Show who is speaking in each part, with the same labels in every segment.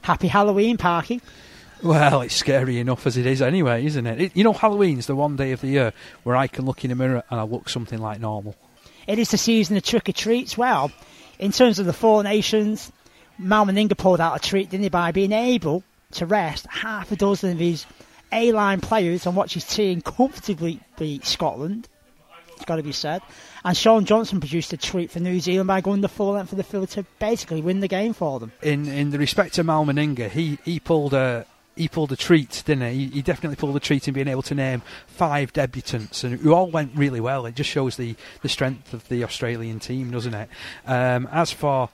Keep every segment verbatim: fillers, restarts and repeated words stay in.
Speaker 1: Happy Halloween, Parky.
Speaker 2: Well, it's scary enough as it is anyway, isn't it? it? You know, Halloween's the one day of the year where I can look in a mirror and I look something like normal.
Speaker 1: It is the season of trick-or-treats. Well, in terms of the Four Nations, Mal Meninga pulled out a treat, didn't he, by being able to rest half a dozen of his A-line players and watch his team comfortably beat Scotland. It's got to be said. And Sean Johnson produced a treat for New Zealand by going the full length of the field to basically win the game for them.
Speaker 2: In in the respect to Mal Meninga, he, he pulled a... He pulled a treat, didn't he? He definitely pulled a treat in being able to name five debutants, and who all went really well. It just shows the, the strength of the Australian team, doesn't it? Um, as for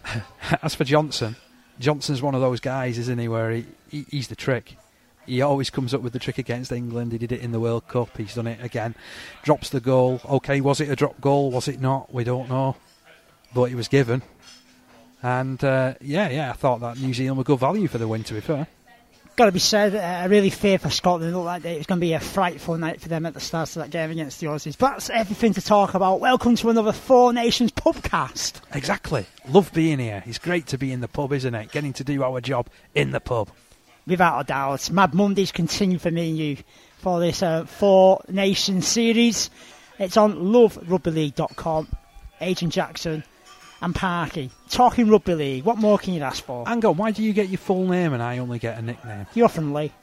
Speaker 2: as for Johnson, Johnson's one of those guys, isn't he? Where he, he he's the trick. He always comes up with the trick against England. He did it in the World Cup. He's done it again. Drops the goal. Okay, was it a drop goal? Was it not? We don't know, but it was given. And uh, yeah, yeah, I thought that New Zealand were good value for the win. To be fair.
Speaker 1: Got to be said, uh, I really fear for Scotland. It looked like it was going to be a frightful night for them at the start of that game against the Aussies. But that's everything to talk about. Welcome to another Four Nations pubcast.
Speaker 2: Exactly. Love being here. It's great to be in the pub, isn't it? Getting to do our job in the pub.
Speaker 1: Without a doubt. Mad Mondays continue for me and you for this uh, Four Nations series. It's on love rugby league dot com. Agent Jackson and Parky. Talking rugby league, what more can you ask for?
Speaker 2: Hang on, why do you get your full name and I only get a nickname?
Speaker 1: You're from Lee.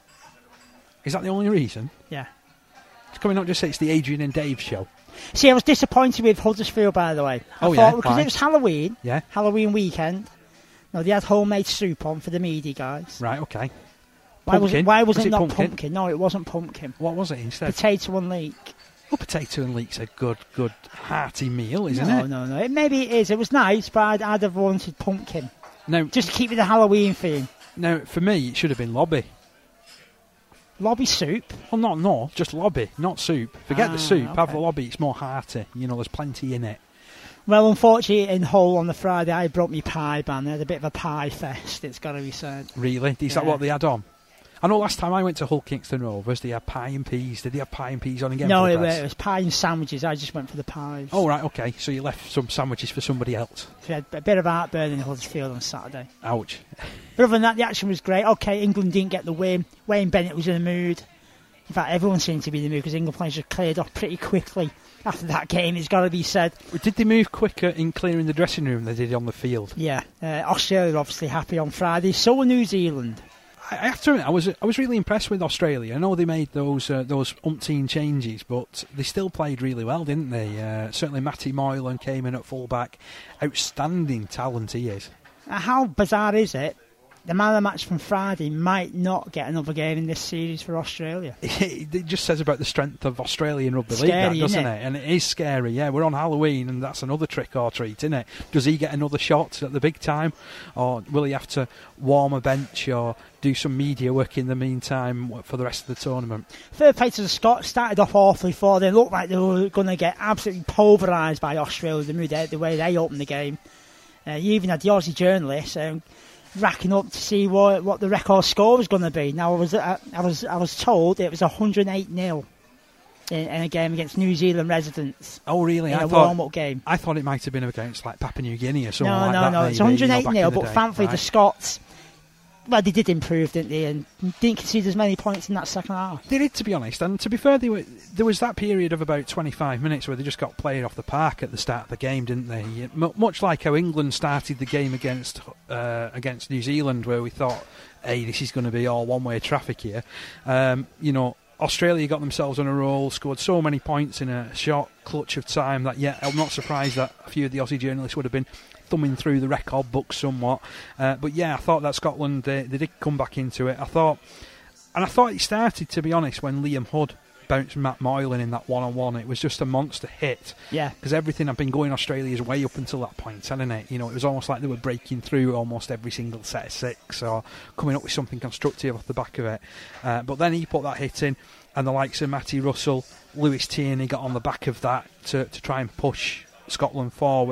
Speaker 2: Is that the only reason?
Speaker 1: Yeah.
Speaker 2: It's coming up just say it's the Adrian and Dave show.
Speaker 1: See, I was disappointed with Huddersfield, by the way. I
Speaker 2: oh,
Speaker 1: thought,
Speaker 2: yeah?
Speaker 1: Because
Speaker 2: Why?
Speaker 1: it was Halloween.
Speaker 2: Yeah.
Speaker 1: Halloween weekend. No, they had homemade soup on for the media guys.
Speaker 2: Right, okay.
Speaker 1: Why was it, why was
Speaker 2: was
Speaker 1: it,
Speaker 2: it
Speaker 1: not
Speaker 2: pumpkin?
Speaker 1: pumpkin? No, it wasn't pumpkin.
Speaker 2: What was it instead?
Speaker 1: Potato and leek.
Speaker 2: Well, potato and leek's a good, good, hearty meal, isn't
Speaker 1: no,
Speaker 2: it?
Speaker 1: No, no, no. Maybe it is. It was nice, but I'd, I'd have wanted pumpkin.
Speaker 2: No,
Speaker 1: just to keep with the Halloween theme.
Speaker 2: No, for me, it should have been lobby.
Speaker 1: Lobby soup?
Speaker 2: Well, not no, just lobby, not soup. Forget
Speaker 1: ah,
Speaker 2: the soup.
Speaker 1: Okay.
Speaker 2: Have the lobby. It's more hearty. You know, there's plenty in it.
Speaker 1: Well, unfortunately, in Hull on the Friday, I brought me pie ban. They had a bit of a pie fest. It's got to be said.
Speaker 2: Really? Is
Speaker 1: yeah.
Speaker 2: that what they had on? I know last time I went to Hull Kingston Rovers, they had pie and peas. Did they have pie and peas on again?
Speaker 1: No, it was, it was pie and sandwiches. I just went for the pies.
Speaker 2: Oh, right, okay. So you left some sandwiches for somebody else.
Speaker 1: So we had a bit of heartburn in Huddersfield on Saturday.
Speaker 2: Ouch.
Speaker 1: But other than that, the action was great. Okay, England didn't get the win. Wayne Bennett was in the mood. In fact, everyone seemed to be in the mood because England players were cleared off pretty quickly after that game, it's got to be said.
Speaker 2: Did they move quicker in clearing the dressing room than they did on the field?
Speaker 1: Yeah. Uh, Australia were obviously happy on Friday. So were New Zealand.
Speaker 2: I have to admit, I was I was really impressed with Australia. I know they made those uh, those umpteen changes, but they still played really well, didn't they? Uh, certainly Matty Moylan came in at fullback. Outstanding talent he is.
Speaker 1: Uh, how bizarre is it? The man of the match from Friday might not get another game in this series for Australia.
Speaker 2: It just says about the strength of Australian rugby league,
Speaker 1: scary,
Speaker 2: that, doesn't
Speaker 1: it?
Speaker 2: it? And it is scary, yeah. We're on Halloween, and that's another trick or treat, isn't it? Does he get another shot at the big time? Or will he have to warm a bench or do some media work in the meantime for the rest of the tournament?
Speaker 1: Fair play to the Scots. Started off awfully for them. Looked like they were going to get absolutely pulverised by Australia, the, the way they opened the game. Uh, you even had the Aussie journalists um, racking up to see what, what the record score was going to be. Now, I was uh, I was I was told it was one hundred eight nil in, in a game against New Zealand residents.
Speaker 2: Oh, really?
Speaker 1: In
Speaker 2: I
Speaker 1: a
Speaker 2: thought,
Speaker 1: warm-up game.
Speaker 2: I thought it might have been against like Papua New Guinea or something
Speaker 1: no,
Speaker 2: like
Speaker 1: no,
Speaker 2: that.
Speaker 1: No, no,
Speaker 2: maybe,
Speaker 1: it's one hundred eight nil,
Speaker 2: you know,
Speaker 1: but
Speaker 2: day,
Speaker 1: thankfully
Speaker 2: right?
Speaker 1: the Scots, well, they did improve, didn't they? And didn't concede as many points in that second half.
Speaker 2: They did, to be honest. And to be fair, they were, there was that period of about twenty-five minutes where they just got played off the park at the start of the game, didn't they? M- much like how England started the game against uh, against New Zealand, where we thought, hey, this is going to be all one-way traffic here. Um, you know, Australia got themselves on a roll, scored so many points in a short clutch of time that, yeah, I'm not surprised that a few of the Aussie journalists would have been thumbing through the record book somewhat. Uh, but yeah, I thought that Scotland, they, they did come back into it. I thought, and I thought it started, to be honest, when Liam Hood bounced Matt Moylan in that one-on-one. It was just a monster hit.
Speaker 1: Yeah.
Speaker 2: Because everything had been going Australia's way up until that point, hadn't it? You know, it was almost like they were breaking through almost every single set of six or coming up with something constructive off the back of it. Uh, but then he put that hit in, and the likes of Matty Russell, Lewis Tierney got on the back of that to, to try and push Scotland forward.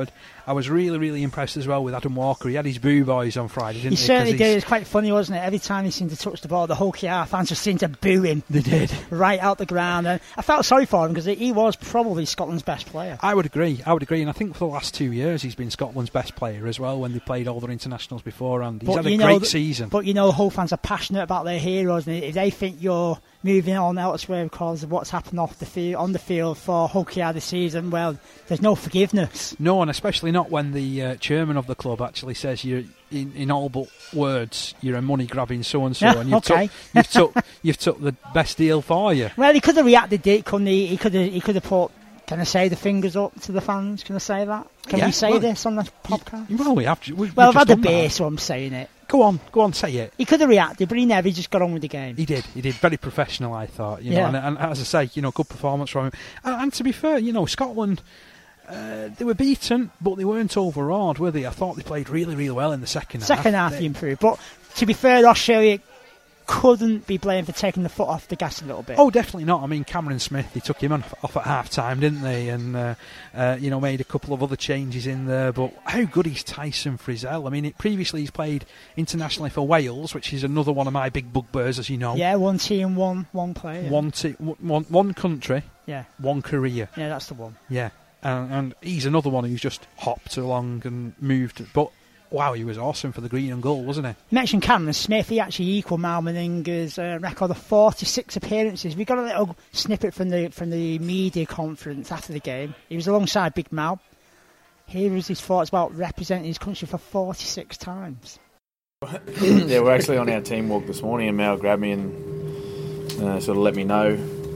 Speaker 2: I was really, really impressed as well with Adam Walker. He had his boo boys on Friday, didn't
Speaker 1: he?
Speaker 2: He
Speaker 1: certainly did. It was quite funny, wasn't it? Every time he seemed to touch the ball, the whole K R fans just seemed to boo him.
Speaker 2: They did.
Speaker 1: Right out the ground. And I felt sorry for him because he was probably Scotland's best player.
Speaker 2: I would agree. I would agree. And I think for the last two years he's been Scotland's best player as well when they played all their internationals beforehand. He's but had a great
Speaker 1: th-
Speaker 2: season.
Speaker 1: But you know, Hull fans are passionate about their heroes, and if they think you're moving on elsewhere because of what's happened off the field, on the field for Hull K R this season, well, there's no forgiveness.
Speaker 2: No, and especially not when the uh, chairman of the club actually says you're, in, in all but words, you're a money grabbing so and so, and you've
Speaker 1: okay.
Speaker 2: took you've took you've took the best deal for you.
Speaker 1: Well, he could have reacted, couldn't he? He could have he could have put. Can I say the fingers up to the fans? Can I say that? Can
Speaker 2: yeah,
Speaker 1: we say
Speaker 2: well,
Speaker 1: this on the podcast?
Speaker 2: Well, we have. We,
Speaker 1: well, I've had the
Speaker 2: that.
Speaker 1: beer, so I'm saying it.
Speaker 2: Go on, go on, say it.
Speaker 1: He could have reacted, but he never. He just got on with the game.
Speaker 2: He did. He did. Very professional, I thought. You know,
Speaker 1: yeah.
Speaker 2: and, and as I say, you know, good performance from him. And, and to be fair, you know, Scotland, uh, they were beaten, but they weren't overawed, were they? I thought they played really, really well in the second half.
Speaker 1: Second half, they improved. But to be fair, Australia couldn't be blamed for taking the foot off the gas a little bit.
Speaker 2: Oh, definitely not. I mean, Cameron Smith, they took him off, off at half time, didn't they? And, uh, uh, you know, made a couple of other changes in there. But how good is Tyson Frizzell? I mean, it, previously he's played internationally for Wales, which is another one of my big bugbears, as you know.
Speaker 1: Yeah, one team, one one player. Yeah.
Speaker 2: One, te- one, one country,
Speaker 1: yeah.
Speaker 2: one career.
Speaker 1: Yeah, that's the one.
Speaker 2: Yeah, and, and he's another one who's just hopped along and moved. But wow, he was awesome for the green and gold, wasn't he?
Speaker 1: You mentioned Cameron Smith. He actually equalled Mal Meninga's uh, record of forty-six appearances. We got a little snippet from the from the media conference after the game. He was alongside Big Mal. Here was his thoughts about representing his country for forty-six times.
Speaker 3: Yeah, we're actually on our team walk this morning, and Mal grabbed me and uh, sort of let me know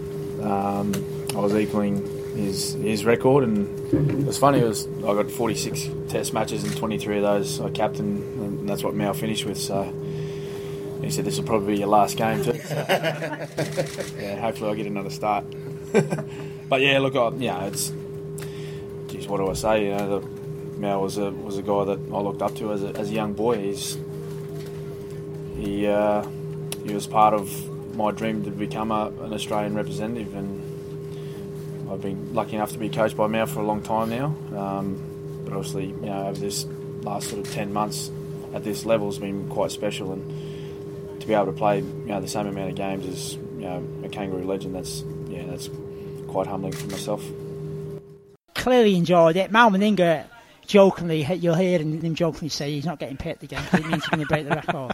Speaker 3: um, I was equaling his his record, and it was funny. It was I got forty-six Test matches, and twenty-three of those I captained, and that's what Mal finished with. So he said this will probably be your last game too. So, yeah, hopefully I'll get another start. But yeah, look, I, yeah, it's geez, what do I say? You know, the, Mal was a was a guy that I looked up to as a, as a young boy. He's he uh, he was part of my dream to become a, an Australian representative, and I've been lucky enough to be coached by Mal for a long time now. Um, but obviously, you know, over this last sort of ten months at this level has been quite special, and to be able to play, you know, the same amount of games as, you know, a Kangaroo legend, that's yeah, that's quite humbling for myself.
Speaker 1: Clearly enjoyed it. Mal Meninga, jokingly, you'll hear him jokingly say he's not getting picked again because it means he's going to break the record.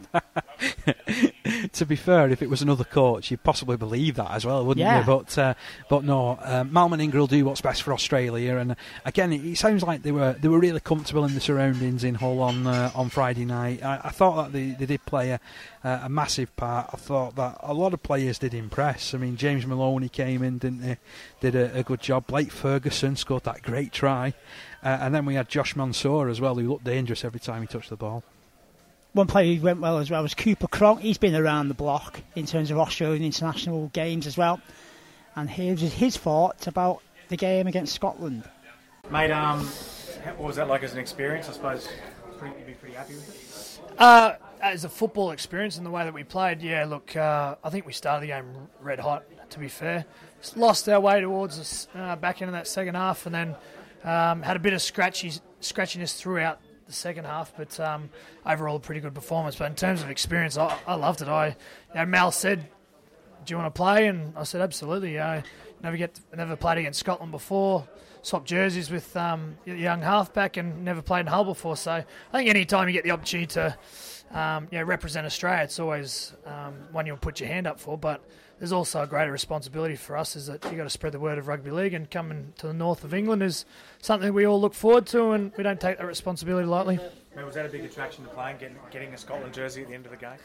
Speaker 2: To be fair, if it was another coach, you'd possibly believe that as well, wouldn't
Speaker 1: yeah.
Speaker 2: you? But uh, but no, uh, Mal Meninga will do what's best for Australia. And uh, again, it, it sounds like they were they were really comfortable in the surroundings in Hull on uh, on Friday night. I, I thought that they, they did play a, uh, a massive part. I thought that a lot of players did impress. I mean, James Maloney came in, didn't he? Did a, a good job. Blake Ferguson scored that great try. Uh, and then we had Josh Mansour as well, who looked dangerous every time he touched the ball.
Speaker 1: One player who went well as well was Cooper Cronk. He's been around the block in terms of Australian international games as well. And here's his thoughts about the game against Scotland.
Speaker 4: Mate, um, what was that like as an experience? I suppose pretty, you'd be pretty happy with it?
Speaker 5: Uh, as a football experience and the way that we played, yeah, look, uh, I think we started the game red hot, to be fair. Lost our way towards us uh, back into that second half, and then um, had a bit of scratchy, scratchiness throughout the second half, but um, overall a pretty good performance. But in terms of experience, I, I loved it. I, you know, Mal said, "Do you want to play?" And I said, "Absolutely." You know, never get, never played against Scotland before. Swapped jerseys with um, a young halfback, and never played in Hull before. So I think any time you get the opportunity to, um, you know, represent Australia, it's always um, one you'll put your hand up for. But there's also a greater responsibility for us, is that you've got to spread the word of rugby league, and coming to the north of England is something we all look forward to, and we don't take that responsibility lightly.
Speaker 4: Man, was that a big attraction to playing, getting, getting a Scotland jersey at the end of the game?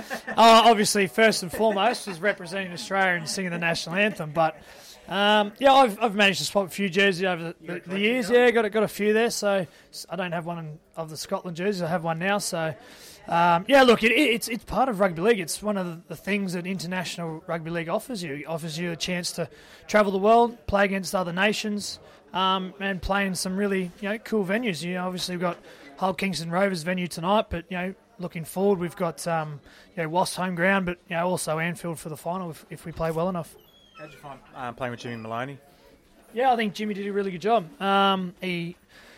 Speaker 5: uh, obviously, first and foremost was representing Australia and singing the national anthem, but um, yeah, I've, I've managed to swap a few jerseys over the, the, the years. Yeah, got a, got a few there, so I don't have one of the Scotland jerseys. I have one now, so... Um, yeah, look, it, it's it's part of rugby league. It's one of the, the things that international rugby league offers you. It offers you a chance to travel the world, play against other nations, um, and play in some really, you know, cool venues. You know, obviously we've got Hull Kingston Rovers venue tonight, but, you know, looking forward, we've got um, you know, Wasps home ground, but, you know, also Anfield for the final if, if we play well enough.
Speaker 4: How did you find um, playing with Jimmy Maloney?
Speaker 5: Yeah, I think Jimmy did a really good job. Um, he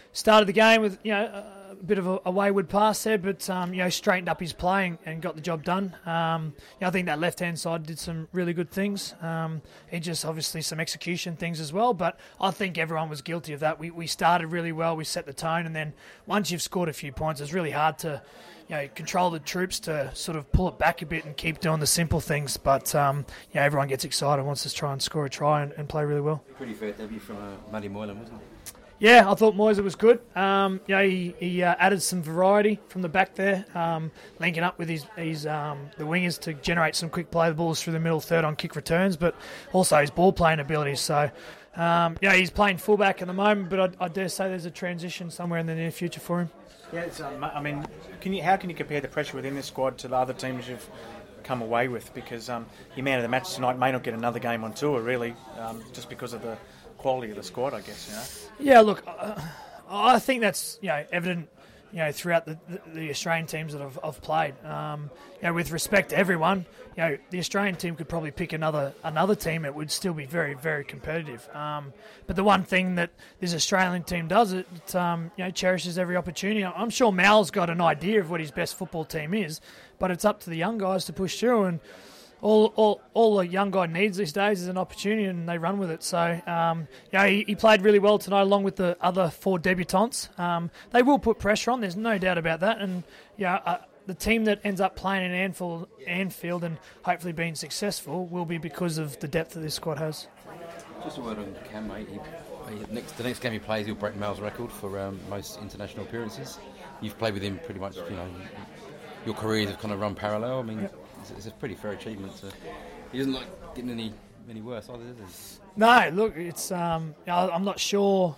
Speaker 5: started the game with, you know, a, a bit of a, a wayward pass there, but, um, you know, straightened up his play and got the job done. Um, you know, I think that left-hand side did some really good things. Um, it just obviously some execution things as well, but I think everyone was guilty of that. We, we started really well, we set the tone, and then once you've scored a few points, it's really hard to, you know, control the troops to sort of pull it back a bit and keep doing the simple things. But, um, you know, everyone gets excited, wants to try and score a try and, and play really well.
Speaker 6: Pretty fair debut from uh, Matty Moylan, wasn't it?
Speaker 5: Yeah, I thought Moyser was good. Um, you know, he, he uh, added some variety from the back there, um, linking up with his, his um, the wingers to generate some quick play the balls through the middle third on kick returns, but also his ball playing abilities. So, um, yeah, he's playing fullback at the moment, but I, I dare say there's a transition somewhere in the near future for him.
Speaker 4: Yeah, it's, um, I mean, can you how can you compare the pressure within this squad to the other teams you've come away with? Because um, your man of the match tonight may not get another game on tour, really, um, just because of the quality of the squad, I guess. You know.
Speaker 5: Yeah, look, uh, I think that's, you know, evident, you know, throughout the, the, the Australian teams that I've, I've played. Um, you know, with respect to everyone, you know, the Australian team could probably pick another another team. It would still be very, very competitive. Um, but the one thing that this Australian team does, it, it um, you know, cherishes every opportunity. I'm sure Mal's got an idea of what his best football team is, but it's up to the young guys to push through. And all all all a young guy needs these days is an opportunity, and they run with it. So, um, you know, he, he played really well tonight, along with the other four debutants. Um, they will put pressure on. There's no doubt about that. And yeah, uh, the team that ends up playing in Anfield, Anfield and hopefully being successful will be because of the depth that this squad has.
Speaker 6: Just a word on Cam, mate. He, he, next, the next game he plays, he'll break Mal's record for um, most international appearances. You've played with him pretty much, you know, your careers have kind of run parallel. I mean, yep. it's, it's a pretty fair achievement. To, he doesn't like getting any any worse either, does he?
Speaker 5: No, look, it's um, I'm not sure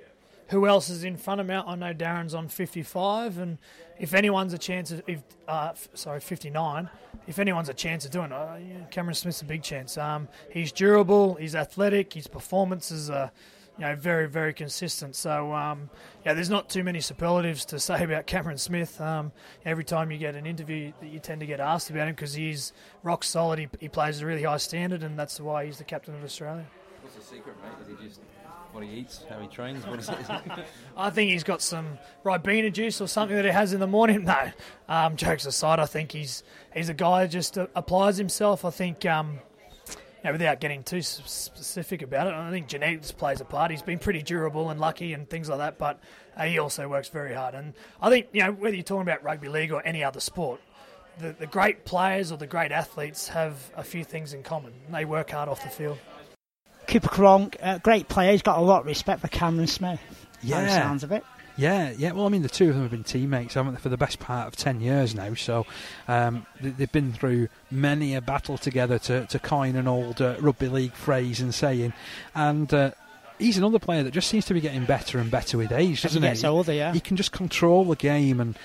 Speaker 5: who else is in front of Mount. I know Darren's on fifty-five, and if anyone's a chance of, if uh, f- sorry, fifty-nine, if anyone's a chance of doing it, uh, yeah, Cameron Smith's a big chance. Um, he's durable, he's athletic, his performances are, you know, very, very consistent. So, um, yeah, there's not too many superlatives to say about Cameron Smith. Um, every time you get an interview, you tend to get asked about him because he's rock solid. He, he plays at a really high standard, and that's why he's the captain of Australia.
Speaker 6: What's the secret, mate? Is he just what he eats, how he trains? What is it?
Speaker 5: I think he's got some Ribena juice or something that he has in the morning. No, um, jokes aside, I think he's he's a guy who just uh, applies himself. I think, um, you know, without getting too specific about it, I think genetics plays a part. He's been pretty durable and lucky and things like that, but uh, he also works very hard. And I think, you know, whether you're talking about rugby league or any other sport, the, the great players or the great athletes have a few things in common. They work hard off the field.
Speaker 1: Cooper Cronk, uh, great player. He's got a lot of respect for Cameron Smith.
Speaker 2: Yeah.
Speaker 1: By the sounds of it.
Speaker 2: Yeah, yeah. Well, I mean, the two of them have been teammates, haven't they, for the best part of ten years now. So um, they've been through many a battle together, to, to coin an old uh, rugby league phrase and saying. And uh, he's another player that just seems to be getting better and better with age, doesn't he?
Speaker 1: He gets older, yeah.
Speaker 2: He can just control the game, and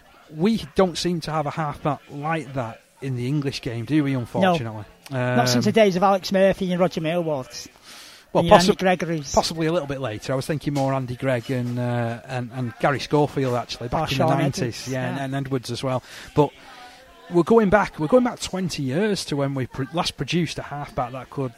Speaker 2: we don't seem to have a halfback like that in the English game, do we, unfortunately?
Speaker 1: No.
Speaker 2: Um,
Speaker 1: Not since the days of Alex Murphy and Roger Millward.
Speaker 2: Well,
Speaker 1: and
Speaker 2: possi-
Speaker 1: Gregory's.
Speaker 2: possibly a little bit later. I was thinking more Andy Gregg and uh, and, and Gary Schofield, actually, back
Speaker 1: oh,
Speaker 2: in
Speaker 1: Sean
Speaker 2: the nineties.
Speaker 1: Edwards,
Speaker 2: yeah,
Speaker 1: yeah.
Speaker 2: And, and Edwards as well. But we're going back. We're going back twenty years to when we pr- last produced a halfback that could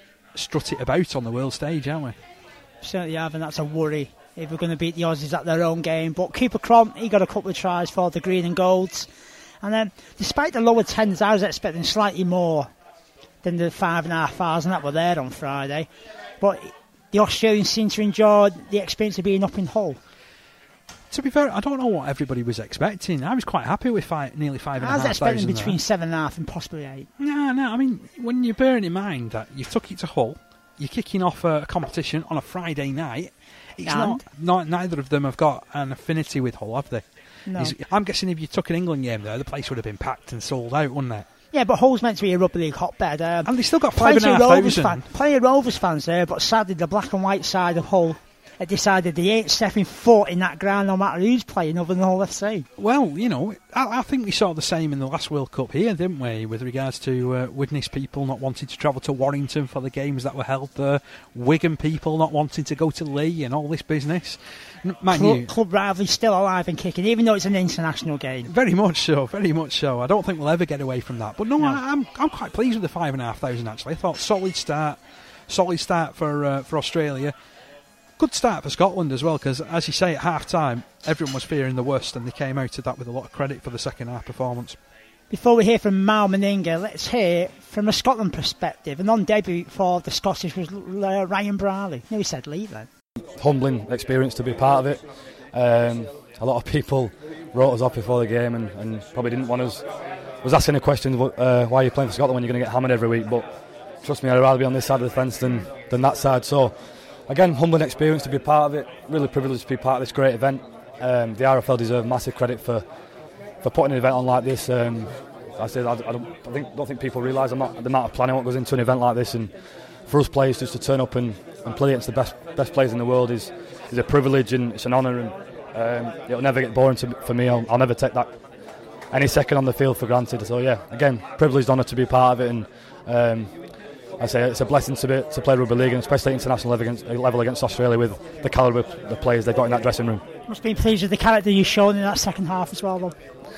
Speaker 2: strut it about on the world stage, aren't we?
Speaker 1: Certainly have, and that's a worry if we're going to beat the Aussies at their own game. But Cooper Cronk, he got a couple of tries for the green and golds. And then, despite the lower tens, I was expecting slightly more than the five and a half thousand that were there on Friday. But the Australians seem to enjoy the experience of being up in Hull.
Speaker 2: To be fair, I don't know what everybody was expecting. I was quite happy with five, nearly five and a half thousand.
Speaker 1: I was expecting between
Speaker 2: there.
Speaker 1: seven and a half and possibly eight.
Speaker 2: No, no. I mean, when you're bearing in mind that you took it to Hull, you're kicking off a competition on a Friday night. It's not, not. Neither of them have got an affinity with Hull, have they?
Speaker 1: No.
Speaker 2: I'm guessing if you took an England game there, the place would have been packed and sold out, wouldn't it?
Speaker 1: Yeah, but Hull's meant to be a rugby league hotbed. Um,
Speaker 2: and they still got five and a half thousand.
Speaker 1: Fan, plenty of Rovers fans there, but sadly the black and white side of Hull have decided they ain't stepping foot in that ground no matter who's playing other than Hull F C.
Speaker 2: Well, you know, I, I think we saw the same in the last World Cup here, didn't we, with regards to uh, Widnes people not wanting to travel to Warrington for the games that were held there, Wigan people not wanting to go to Leigh and all this business. Man,
Speaker 1: club,
Speaker 2: you,
Speaker 1: club rivalry's still alive and kicking, even though it's an international game.
Speaker 2: Very much so, very much so. I don't think we'll ever get away from that. But no, no. I, I'm I'm quite pleased with the five and a half thousand. Actually, I thought solid start, solid start for uh, for Australia. Good start for Scotland as well, because as you say, at half time everyone was fearing the worst, and they came out of that with a lot of credit for the second half performance.
Speaker 1: Before we hear from Mal Meninga, let's hear from a Scotland perspective. A non-debut for the Scottish was uh, Ryan Brierley. No, he said leave then.
Speaker 7: Humbling experience to be part of it. Um, a lot of people wrote us off before the game and, and probably didn't want us. Was asking the question, uh, why are you playing for Scotland when you're going to get hammered every week? But trust me, I'd rather be on this side of the fence than, than that side. So again, humbling experience to be part of it. Really privileged to be part of this great event. Um, the R F L deserve massive credit for. for putting an event on like this. um, I said I, I, don't, I think, don't think people realise the amount of planning what goes into an event like this, and for us players just to turn up and, and play against the best best players in the world is is a privilege, and it's an honour, and um, it'll never get boring to, for me. I'll, I'll never take that any second on the field for granted. So yeah, again, privileged honour to be part of it, and um, I say it's a blessing to be, to play rugby league, and especially international level against, level against Australia with the calibre of the players they've got in that dressing room.
Speaker 1: Must have been pleased with the character you've shown in that second half as well, though.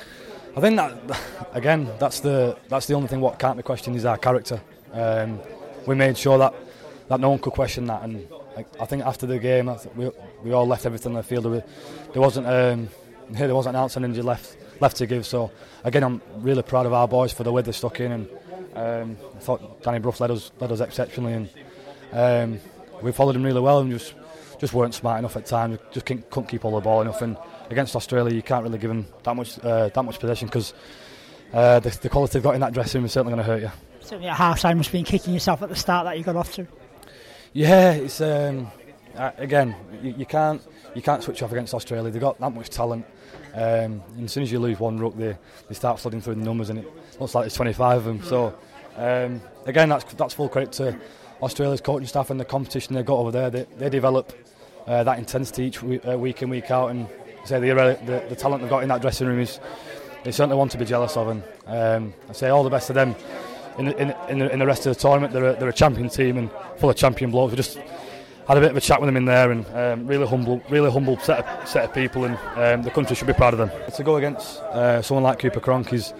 Speaker 7: I think that again, that's the that's the only thing what can't be questioned is our character. Um, we made sure that, that no one could question that, and I, I think after the game, I th- we we all left everything on the field. There, there wasn't um, there wasn't an ounce of energy left left to give. So again, I'm really proud of our boys for the way they stuck in, and um, I thought Danny Brough led us led us exceptionally, and um, we followed him really well, and just just weren't smart enough at times. Just couldn't, couldn't keep all the ball enough, and against Australia, you can't really give them that much uh, that much possession, because uh, the, the quality they've got in that dressing room is certainly going to hurt you.
Speaker 1: Certainly at half time, must have been kicking yourself at the start that you got off to.
Speaker 7: Yeah, it's um, uh, again, you, you can't you can't switch off against Australia. They've got that much talent, um, and as soon as you lose one ruck, they, they start flooding through the numbers, and it looks like there's twenty-five of them. So um, again, that's that's full credit to Australia's coaching staff and the competition they've got over there. They, they develop uh, that intensity each week, uh, week in, week out, and say the, the the talent they've got in that dressing room is it's certainly one to be jealous of, and um, I say all the best to them in the, in, in, the, in the rest of the tournament. They're a, they're a champion team and full of champion blokes. We just had a bit of a chat with them in there, and um, really humble, really humble set of, set of people, and um, the country should be proud of them. To go against uh, someone like Cooper Cronk is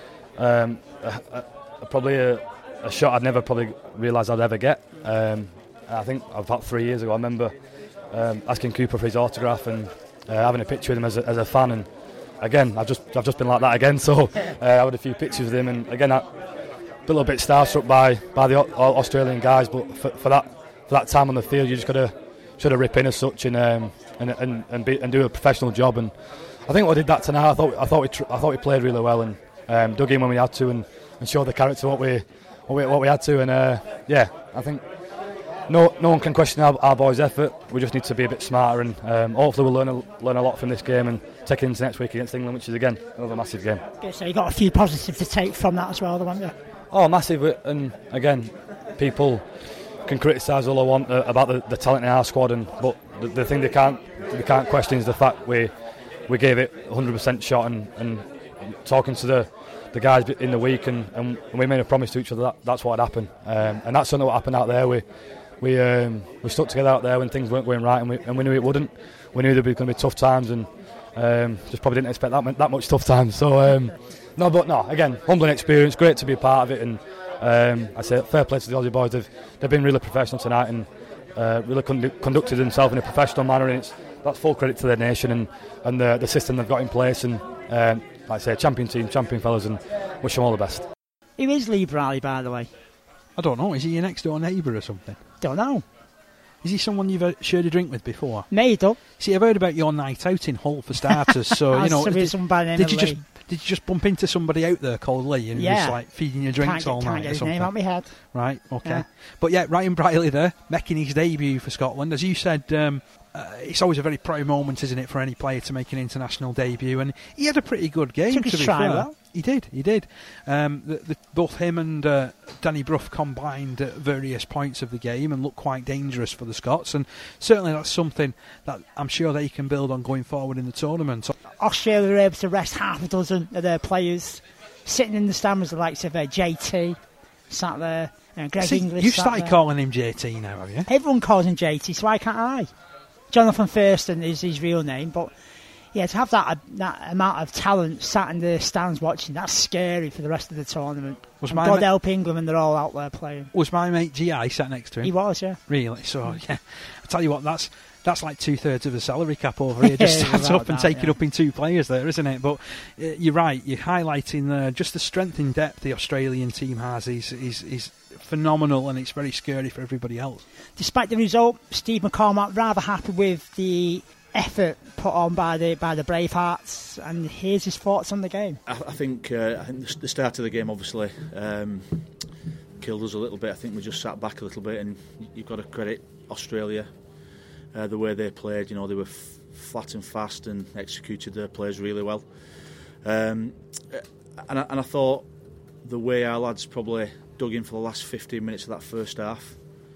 Speaker 7: um, a, a, a, probably a, a shot I'd never probably realised I'd ever get. Um, I think about three years ago, I remember um, asking Cooper for his autograph and uh, having a picture with him as a, as a fan, and again, I've just I've just been like that again. So uh, I had a few pictures with him, and again, I, a little bit starstruck by by the Australian guys, but for, for that for that time on the field, you just got to sort of rip in as such, and um, and and and, be, and do a professional job. And I think I did that tonight. I thought I thought we tr- I thought we played really well, and um, dug in when we had to, and, and showed the character what we what we, what we had to. And uh, yeah, I think no no one can question our, our boys' effort. We just need to be a bit smarter, and um, hopefully we'll learn a, learn a lot from this game and take it into next week against England, which is again another massive game.
Speaker 1: Okay, so you got a few positives to take from that as well, haven't you?
Speaker 7: Oh, massive! And again, people can criticise all I want uh, about the, the talent in our squad, and but the, the thing they can't they can't question is the fact we we gave it one hundred percent shot, and, and talking to the, the guys in the week, and, and we made a promise to each other that that's what had happened, um, and that's something what happened out there. We we um, we stuck together out there when things weren't going right, and we and we knew it wouldn't. We knew there were going to be tough times, and um, just probably didn't expect that that much tough times. So. Um, No, but no. Again, humbling experience. Great to be a part of it, and um, I say fair play to the Aussie boys. They've they've been really professional tonight, and uh, really condu- conducted themselves in a professional manner. And it's that's full credit to their nation and and the, the system they've got in place. And um, like I say, a champion team, champion fellas, and wish them all the best.
Speaker 1: Who is Lee Brierley, by the way?
Speaker 2: I don't know. Is he your next door neighbour or something?
Speaker 1: Don't know.
Speaker 2: Is he someone you've uh, shared a drink with before?
Speaker 1: Made up.
Speaker 2: See, I've heard about your night out in Hull for starters. So you know, did, did you just did you just bump into somebody out there called Lee and
Speaker 1: yeah.
Speaker 2: just like feeding you drinks
Speaker 1: can't
Speaker 2: all
Speaker 1: get,
Speaker 2: night
Speaker 1: can't get
Speaker 2: or
Speaker 1: his
Speaker 2: something?
Speaker 1: Name out my head.
Speaker 2: Right. Okay.
Speaker 1: Yeah.
Speaker 2: But yeah, Ryan Brierley there making his debut for Scotland, as you said. Um, uh, it's always a very proud moment, isn't it, for any player to make an international debut? And he had a pretty good game.
Speaker 1: Took
Speaker 2: to
Speaker 1: his
Speaker 2: be
Speaker 1: try
Speaker 2: fair.
Speaker 1: well.
Speaker 2: He did, he did. Um, the, the, both him and uh, Danny Brough combined at various points of the game and looked quite dangerous for the Scots, and certainly that's something that I'm sure they can build on going forward in the tournament.
Speaker 1: Australia were able to rest half a dozen of their players, sitting in the stand was the likes of uh, J T, sat there, and Greg
Speaker 2: See,
Speaker 1: Inglis.
Speaker 2: You've started
Speaker 1: there.
Speaker 2: calling him J T now, have you?
Speaker 1: Everyone calls him J T, so why can't I? Jonathan Thurston is his real name, but Yeah, to have that that amount of talent sat in the stands watching, that's scary for the rest of the tournament.
Speaker 2: Was
Speaker 1: And
Speaker 2: my
Speaker 1: God
Speaker 2: ma-
Speaker 1: help England when they're all out there playing.
Speaker 2: Was my mate G I sat next to him?
Speaker 1: He was, yeah.
Speaker 2: Really? So, yeah. I tell you what, that's that's like two-thirds of a salary cap over here, just
Speaker 1: Yeah,
Speaker 2: sat up
Speaker 1: without
Speaker 2: and
Speaker 1: doubt,
Speaker 2: taken
Speaker 1: yeah.
Speaker 2: up in two players there, isn't it? But uh, you're right, you're highlighting uh, just the strength in depth the Australian team has is, is, is phenomenal, and it's very scary for everybody else.
Speaker 1: Despite the result, Steve McCormack rather happy with the effort put on by the by the Bravehearts, and here's his thoughts on the game.
Speaker 8: I, I think uh, I think the, the start of the game obviously um, killed us a little bit. I think we just sat back a little bit, and you've got to credit Australia uh, the way they played. You know, they were f- flat and fast and executed their plays really well. Um, and, I, and I thought the way our lads probably dug in for the last fifteen minutes of that first half.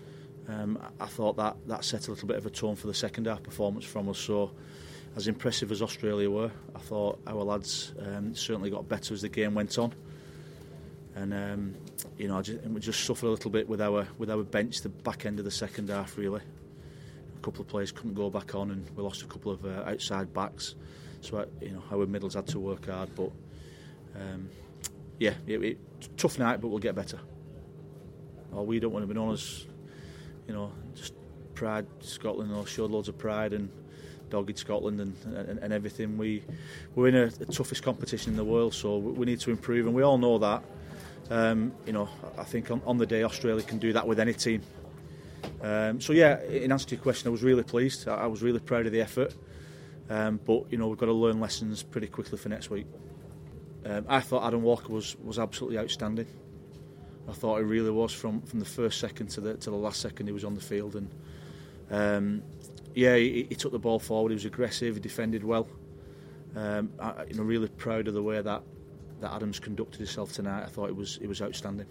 Speaker 8: Um, I thought that, that set a little bit of a tone for the second half performance from us. So, as impressive as Australia were, I thought our lads um, certainly got better as the game went on. And um, you know, just, we just suffered a little bit with our with our bench the back end of the second half. Really, a couple of players couldn't go back on, and we lost a couple of uh, outside backs. So uh, you know, our middles had to work hard. But um, yeah, it, it, tough night, but we'll get better. All we don't want to be known as, you know, just pride Scotland, or showed loads of pride and dogged Scotland and, and, and everything. We, we're in a, the toughest competition in the world, so we need to improve, and we all know that. Um, you know, I think on, on the day Australia can do that with any team. Um, so yeah, in answer to your question, I was really pleased. I, I was really proud of the effort. Um, but you know, we've got to learn lessons pretty quickly for next week. Um, I thought Adam Walker was, was absolutely outstanding. I thought he really was from, from the first second to the to the last second he was on the field, and um, yeah, he, he took the ball forward. He was aggressive. He defended well. Um, I, you know, really proud of the way that, that Adams conducted himself tonight. I thought it was it was outstanding.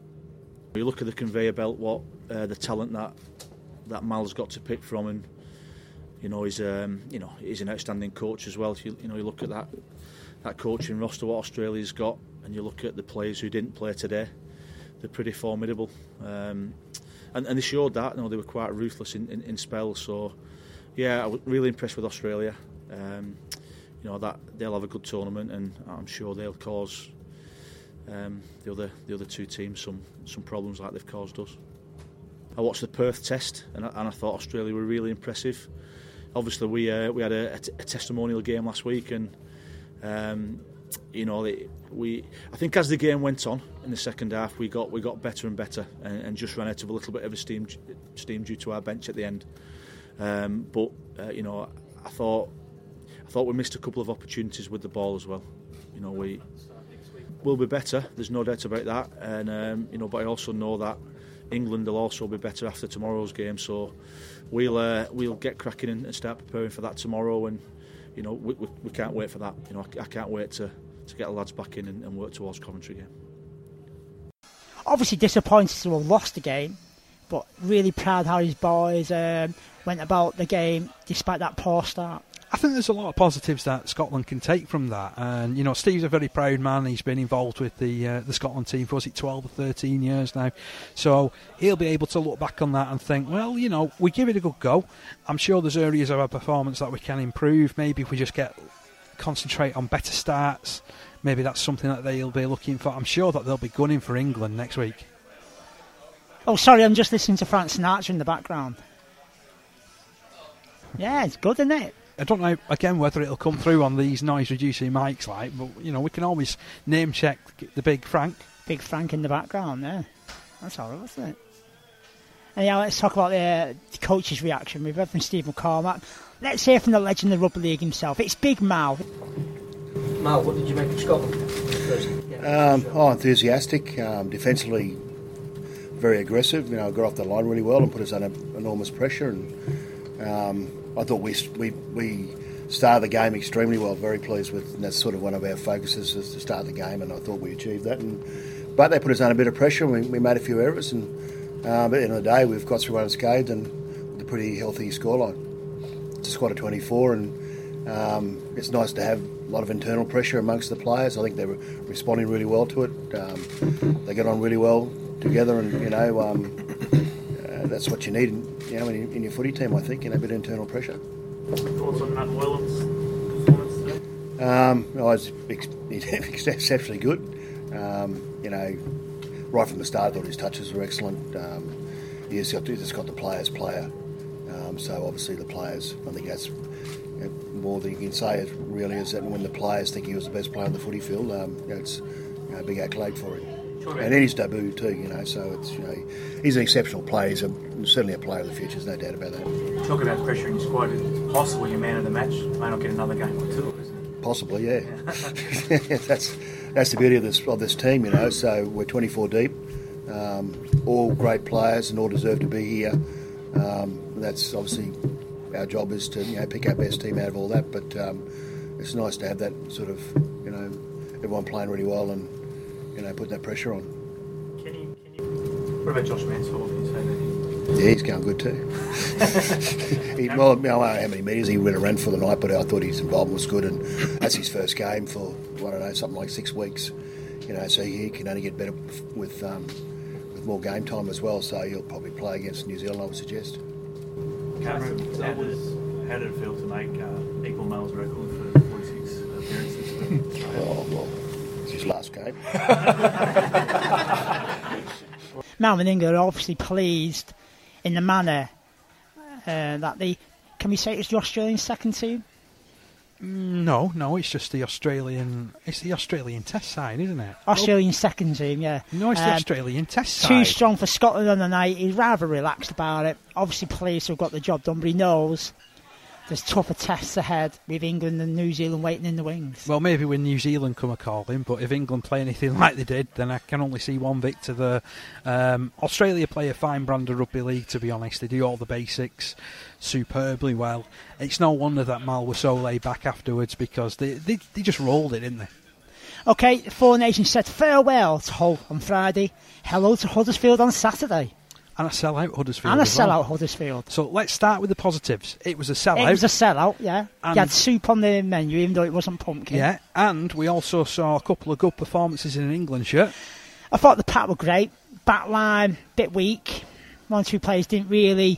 Speaker 8: You look at the conveyor belt, what uh, the talent that that Mal's got to pick from, and you know he's um, you know he's an outstanding coach as well. If you you know you look at that that coaching roster, what Australia's got, and you look at the players who didn't play today. They're pretty formidable, um, and, and they showed that. You know, they were quite ruthless in, in, in spells. So, yeah, I was really impressed with Australia. Um, you know that they'll have a good tournament, and I'm sure they'll cause um, the other the other two teams some some problems like they've caused us. I watched the Perth test, and I, and I thought Australia were really impressive. Obviously, we uh, we had a, a, t- a testimonial game last week, and um, you know they, we. I think as the game went on in the second half, we got we got better and better, and, and just ran out of a little bit of a steam steam due to our bench at the end. Um, but uh, you know, I thought I thought we missed a couple of opportunities with the ball as well. You know, we will be better. There's no doubt about that, and um, you know, but I also know that England will also be better after tomorrow's game. So we'll uh, we'll get cracking and, and start preparing for that tomorrow. And you know, we, we, we can't wait for that. You know, I, I can't wait to, to get the lads back in and, and work towards Coventry again.
Speaker 1: Obviously disappointed to have lost the game, but really proud how his boys um, went about the game despite that poor start.
Speaker 2: I think there's a lot of positives that Scotland can take from that, and you know, Steve's a very proud man. He's been involved with the uh, the Scotland team for was it twelve or thirteen years now, so he'll be able to look back on that and think, well, you know, we give it a good go. I'm sure there's areas of our performance that we can improve. Maybe if we just get concentrate on better starts, maybe that's something that they'll be looking for. I'm sure that they'll be gunning for England next week.
Speaker 1: Oh, sorry, I'm just listening to Frank Sinatra in the background. Yeah, it's good, isn't it?
Speaker 2: I don't know, again, whether it'll come through on these noise-reducing mics, like, but, you know, we can always name-check the big Frank.
Speaker 1: Big Frank in the background, yeah. That's all right, isn't it? And yeah, let's talk about the, uh, the coach's reaction. We've heard from Steve McCormack. Let's hear from the legend of the Rugby League himself. It's Big Mal.
Speaker 9: Mal, what did you make of Scotland?
Speaker 10: Um, oh, enthusiastic. Um, defensively, very aggressive. You know, got off the line really well and put us under enormous pressure. And um, I thought we we we started the game extremely well. Very pleased with, and that's sort of one of our focuses is to start the game. And I thought we achieved that. And but they put us under a bit of pressure. And we, we made a few errors. And uh, but at the end of the day, we've got through unscathed and with a pretty healthy scoreline. It's a squad of twenty-four, and um, it's nice to have a lot of internal pressure amongst the players. I think they're responding really well to it. Um, they get on really well together, and you know um, uh, that's what you need, you know, in, in your footy team. I think, you know, a bit of internal pressure.
Speaker 11: Thoughts on Matt Moylan's performance?
Speaker 10: Um, I was ex- exceptionally good. Um, you know, right from the start, I thought his touches were excellent. Um, he's got, he's just got the players player. Um, so obviously the players, I think that's you know, more than you can say. It really is that when the players think he was the best player on the footy field, um, you know, it's you know, a big accolade for him. Sure. And in his debut too, you know. So it's you know he's an exceptional player. He's a, certainly a player of the future. There's no doubt about that.
Speaker 4: Talk about pressure in your squad. Possibly your man of the match may not get another game or two, isn't it?
Speaker 10: Possibly, yeah. that's that's the beauty of this of this team, you know. So we're twenty-four deep, um, all great players, and all deserve to be here. Um, that's obviously our job is to you know pick our best team out of all that. But um, it's nice to have that sort of you know everyone playing really well and you know putting that pressure on.
Speaker 4: Can you, can you... What about Josh Mansfield? Can you say that?
Speaker 10: Yeah, he's going good too. he, well, I don't know how many metres he went around for the night, but I thought his involvement was good, and that's his first game for I don't know something like six weeks. You know, so he can only get better with um, with more game time as well. So he'll probably play against New Zealand, I would suggest.
Speaker 11: Cameron, how, was, how did it feel to make uh, equal males record for forty-six appearances for Australia?
Speaker 10: Oh, well, it's his last game.
Speaker 1: Mal Meninga are obviously pleased in the manner uh, that they... Can we say it's the Australian second team?
Speaker 2: No, no, it's just the Australian... It's the Australian Test side, isn't it?
Speaker 1: Australian oh. second team, yeah.
Speaker 2: No, it's the
Speaker 1: um,
Speaker 2: Australian Test side.
Speaker 1: Too strong for Scotland on the night. He's rather relaxed about it. Obviously pleased to have got the job done, but he knows there's tougher tests ahead with England and New Zealand waiting in the wings.
Speaker 2: Well, maybe when New Zealand come a-calling, but if England play anything like they did, then I can only see one victor there. Um, Australia play a fine brand of rugby league, to be honest. They do all the basics superbly well. It's no wonder that Mal was so laid back afterwards, because they, they, they just rolled it, didn't they?
Speaker 1: OK, the Four Nations said farewell to Hull on Friday, hello to Huddersfield on Saturday.
Speaker 2: And a sellout Huddersfield.
Speaker 1: And a
Speaker 2: as well.
Speaker 1: sellout Huddersfield.
Speaker 2: So let's start with the positives. It was a sellout.
Speaker 1: It was a sellout, yeah.
Speaker 2: And
Speaker 1: you had soup on the menu, even though it wasn't pumpkin.
Speaker 2: Yeah, and we also saw a couple of good performances in an England shirt.
Speaker 1: I thought the pack were great. Back line, bit weak. One or two players didn't really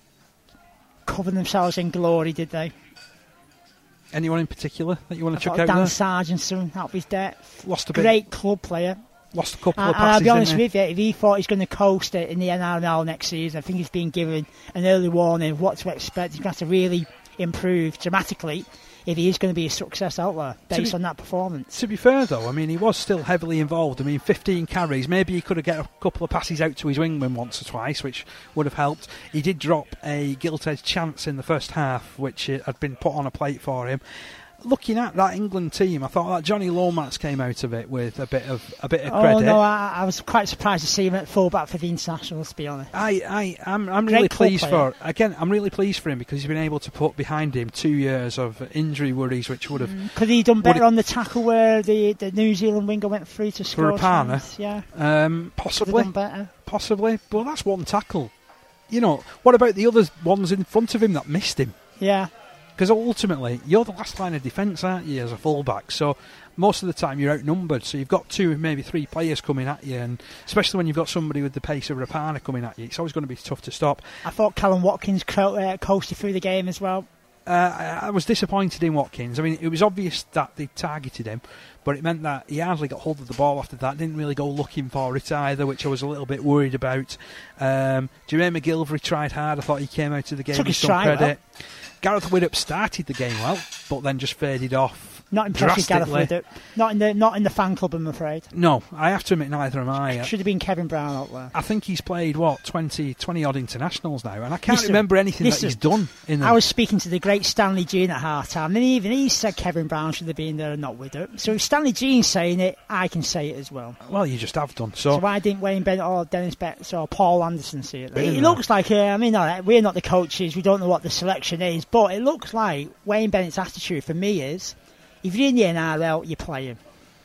Speaker 1: cover themselves in glory, did they?
Speaker 2: Anyone in particular that you want to
Speaker 1: I
Speaker 2: check out
Speaker 1: Dan
Speaker 2: there?
Speaker 1: Sargentson out of his depth.
Speaker 2: Lost a bit.
Speaker 1: Great club player.
Speaker 2: Lost a couple
Speaker 1: and,
Speaker 2: of passes.
Speaker 1: I'll be honest
Speaker 2: didn't
Speaker 1: with you, if he thought he's going to coast it in the N R L next season, I think he's been given an early warning of what to expect. He's going to have to really improve dramatically if he is going to be a success out there based
Speaker 2: be,
Speaker 1: on that performance.
Speaker 2: To be fair, though, I mean, he was still heavily involved. I mean, fifteen carries. Maybe he could have got a couple of passes out to his wingman once or twice, which would have helped. He did drop a gilt-edged chance in the first half, which had been put on a plate for him. Looking at that England team, I thought that Johnny Lomax came out of it with a bit of a bit of credit.
Speaker 1: Oh no, I, I was quite surprised to see him at fullback for the internationals. To be honest,
Speaker 2: I, I, I'm, I'm really pleased for again. I'm really pleased for him because he's been able to put behind him two years of injury worries, which would have. Mm,
Speaker 1: could he done better on the tackle where the, the New Zealand winger went through to score?
Speaker 2: Rapana,
Speaker 1: yeah,
Speaker 2: um, possibly,
Speaker 1: done better.
Speaker 2: possibly. But that's one tackle. You know, what about the other ones in front of him that missed him?
Speaker 1: Yeah.
Speaker 2: Because ultimately, you're the last line of defence, aren't you, as a fullback? So most of the time you're outnumbered. So you've got two, maybe three players coming at you, and especially when you've got somebody with the pace of Rapana coming at you, it's always going to be tough to stop.
Speaker 1: I thought Callum Watkins co- uh, coasted through the game as well.
Speaker 2: Uh, I, I was disappointed in Watkins. I mean, it was obvious that they targeted him, but it meant that he hardly got hold of the ball after that. Didn't really go looking for it either, which I was a little bit worried about. Um, Jermaine McGilvery tried hard. I thought he came out of the game
Speaker 1: Took
Speaker 2: with
Speaker 1: his
Speaker 2: some credit.
Speaker 1: Well.
Speaker 2: Gareth Widdop started the game well, but then just faded off.
Speaker 1: Not impressed with Gareth Widdop. Not in the not in the fan club, I'm afraid.
Speaker 2: No, I have to admit, neither am I.
Speaker 1: Should have been Kevin Brown out there.
Speaker 2: I think he's played what twenty, twenty odd internationals now, and I can't
Speaker 1: listen,
Speaker 2: remember anything
Speaker 1: listen,
Speaker 2: that he's done. In them.
Speaker 1: I was speaking to the great Stanley Jean at half time, and even he said Kevin Brown should have been there and not Widdop. So if Stanley Jean's saying it, I can say it as well.
Speaker 2: Well, you just have done. So,
Speaker 1: so why didn't Wayne Bennett or Dennis Betts or Paul Anderson see it? It
Speaker 2: know.
Speaker 1: looks like, uh, I mean, no, we're not the coaches, we don't know what the selection is, but it looks like Wayne Bennett's attitude for me is, if you're in the N R L, you play him.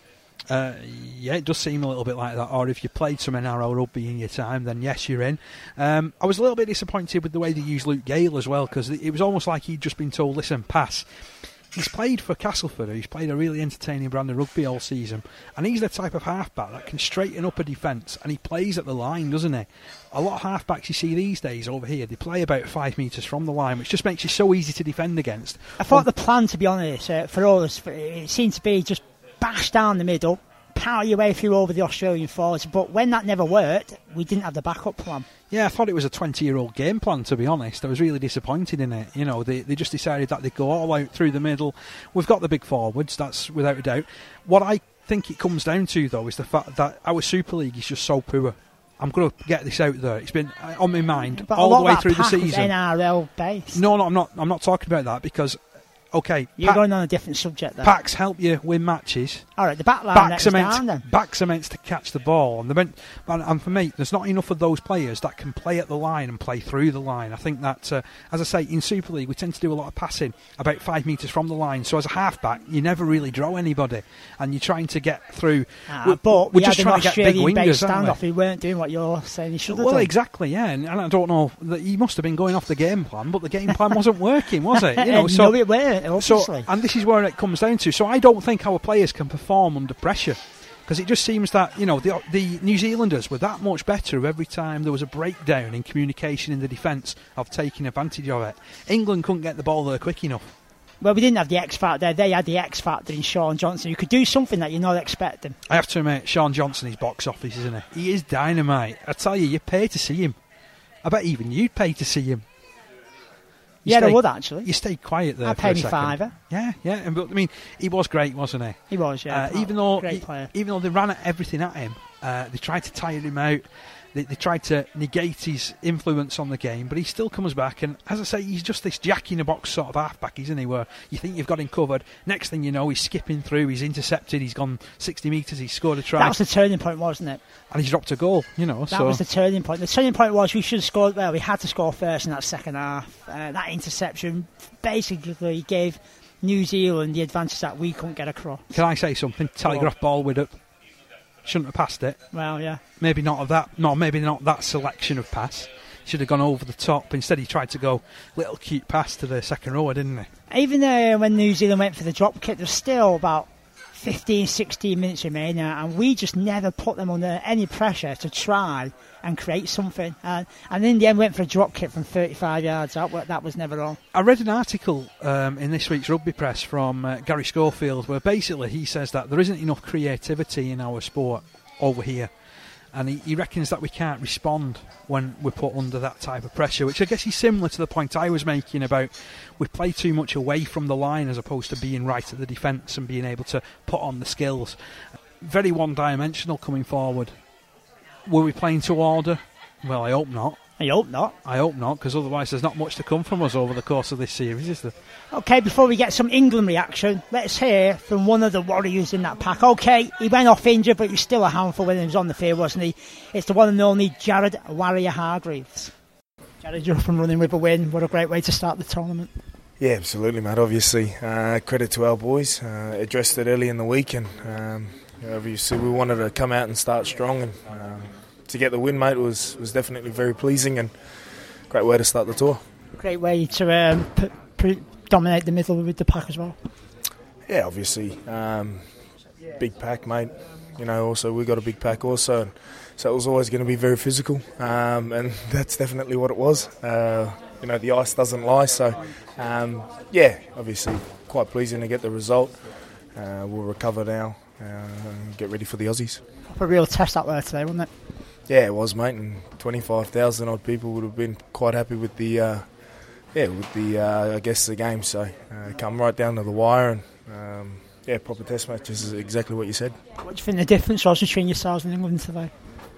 Speaker 2: Uh, yeah, it does seem a little bit like that. Or if you played some N R L rugby in your time, then yes, you're in. Um, I was a little bit disappointed with the way they used Luke Gale as well, because it was almost like he'd just been told, listen, pass. he's played for Castleford, he's played a really entertaining brand of rugby all season, and he's the type of halfback that can straighten up a defence, and he plays at the line, doesn't he? A lot of halfbacks you see these days over here, they play about five metres from the line, which just makes it so easy to defend against.
Speaker 1: I thought the plan, to be honest, uh, for us, it seemed to be just bash down the middle, power your way through over the Australian forwards, but when that never worked, we didn't have the backup plan.
Speaker 2: Yeah, I thought it was a twenty-year-old game plan, to be honest. I was really disappointed in it. You know, they they just decided that they'd go all out through the middle. We've got the big forwards, that's without a doubt. What I think it comes down to, though, is the fact that our Super League is just so poor. I'm going to get this out there. It's been on my mind
Speaker 1: but
Speaker 2: all the way
Speaker 1: that
Speaker 2: through the
Speaker 1: pack is
Speaker 2: season.
Speaker 1: N R L based.
Speaker 2: No, no, I'm not. I'm not talking about that because, okay,
Speaker 1: you're
Speaker 2: pack,
Speaker 1: going on a different subject there.
Speaker 2: Packs help you win matches.
Speaker 1: All right, the back line
Speaker 2: backs are meant
Speaker 1: down then.
Speaker 2: Backs are meant to catch the ball, and, meant, and, and for me, there's not enough of those players that can play at the line and play through the line. I think that, uh, as I say, in Super League, we tend to do a lot of passing about five metres from the line. So as a halfback, you never really draw anybody, and you're trying to get through.
Speaker 1: Ah,
Speaker 2: we're,
Speaker 1: but
Speaker 2: we're
Speaker 1: we
Speaker 2: just
Speaker 1: had
Speaker 2: trying
Speaker 1: an
Speaker 2: to get big
Speaker 1: Australian-based
Speaker 2: wingers, aren't
Speaker 1: standoff.
Speaker 2: we?
Speaker 1: We weren't doing what you're saying he should have
Speaker 2: Well,
Speaker 1: done.
Speaker 2: exactly, yeah, and, and I don't know that he must have been going off the game plan, but the game plan wasn't working, was it? You know, so
Speaker 1: no, it weren't. Obviously.
Speaker 2: So, and this is where it comes down to. So I don't think our players can perform under pressure, because it just seems that, you know, the, the New Zealanders were that much better every time there was a breakdown in communication in the defence of taking advantage of it. England couldn't get the ball there quick enough.
Speaker 1: Well, we didn't have the X factor there. They had the X factor in Sean Johnson, who could do something that you're not expecting.
Speaker 2: I have to admit, Sean Johnson is box office, isn't he? He is dynamite. I tell you, you pay to see him. I bet even you'd pay to see him. You
Speaker 1: yeah,
Speaker 2: stayed,
Speaker 1: I would actually.
Speaker 2: You stayed quiet there.
Speaker 1: I'd
Speaker 2: for
Speaker 1: pay
Speaker 2: a
Speaker 1: me
Speaker 2: second.
Speaker 1: fiver.
Speaker 2: Yeah, yeah. And, but I mean, he was great, wasn't he?
Speaker 1: He was, yeah.
Speaker 2: Uh, even though,
Speaker 1: great
Speaker 2: he,
Speaker 1: player.
Speaker 2: even though they ran at everything at him, uh, they tried to tire him out. They, they tried to negate his influence on the game, but he still comes back. And as I say, he's just this jack-in-the-box sort of halfback, isn't he? Where you think you've got him covered. Next thing you know, he's skipping through. He's intercepted. He's gone sixty metres. He's scored a try.
Speaker 1: That was the turning point, wasn't it?
Speaker 2: And he's dropped a goal. You know,
Speaker 1: that
Speaker 2: so.
Speaker 1: was the turning point. The turning point was we should have scored. Well, we had to score first in that second half. Uh, that interception basically gave New Zealand the advantage that we couldn't get across.
Speaker 2: Can I say something? Telegraph ball with it. Shouldn't have passed it.
Speaker 1: Well, yeah.
Speaker 2: Maybe not of that. No, maybe not that selection of pass. Should have gone over the top. Instead, he tried to go little cute pass to the second rower, didn't he?
Speaker 1: Even uh, when New Zealand went for the drop kick, there's still about fifteen, sixteen minutes remaining, and we just never put them under any pressure to try and create something. And, and in the end, went for a drop kick from thirty-five yards out. That was never on.
Speaker 2: I read an article um, in this week's Rugby Press from uh, Gary Schofield, where basically he says that there isn't enough creativity in our sport over here. And he, he reckons that we can't respond when we're put under that type of pressure, which I guess is similar to the point I was making about we play too much away from the line as opposed to being right at the defence and being able to put on the skills. Very one-dimensional coming forward. Were we playing to order? Well, I hope not.
Speaker 1: I hope not.
Speaker 2: I hope not, because otherwise there's not much to come from us over the course of this series, is there?
Speaker 1: OK, before we get some England reaction, let's hear from one of the Warriors in that pack. OK, he went off injured, but he was still a handful when he was on the field, wasn't he? It's the one and only Jared Warrior-Hargreaves. Jared, you're up and running with a win. What a great way to start the tournament.
Speaker 12: Yeah, absolutely, mate, obviously. Uh, credit to our boys. Uh, addressed it early in the week, and um, obviously we wanted to come out and start strong, and um, to get the win, mate, was, was definitely very pleasing and great way to start the tour.
Speaker 1: Great way to um, p- p- dominate the middle with the pack as well.
Speaker 12: Yeah, obviously. Um, big pack, mate. You know, also we got a big pack also, and so it was always going to be very physical, um, and that's definitely what it was. Uh, you know, the ice doesn't lie, so um, yeah, obviously quite pleasing to get the result. Uh, we'll recover now uh, and get ready for the Aussies.
Speaker 1: A real test out there today, wasn't it?
Speaker 12: Yeah, it was, mate, and twenty-five thousand odd people would have been quite happy with the, uh, yeah, with the, uh, I guess, the game. So uh, come right down to the wire, and um, yeah, proper test matches is exactly what you said.
Speaker 1: What do you think the difference was between yourselves and England today?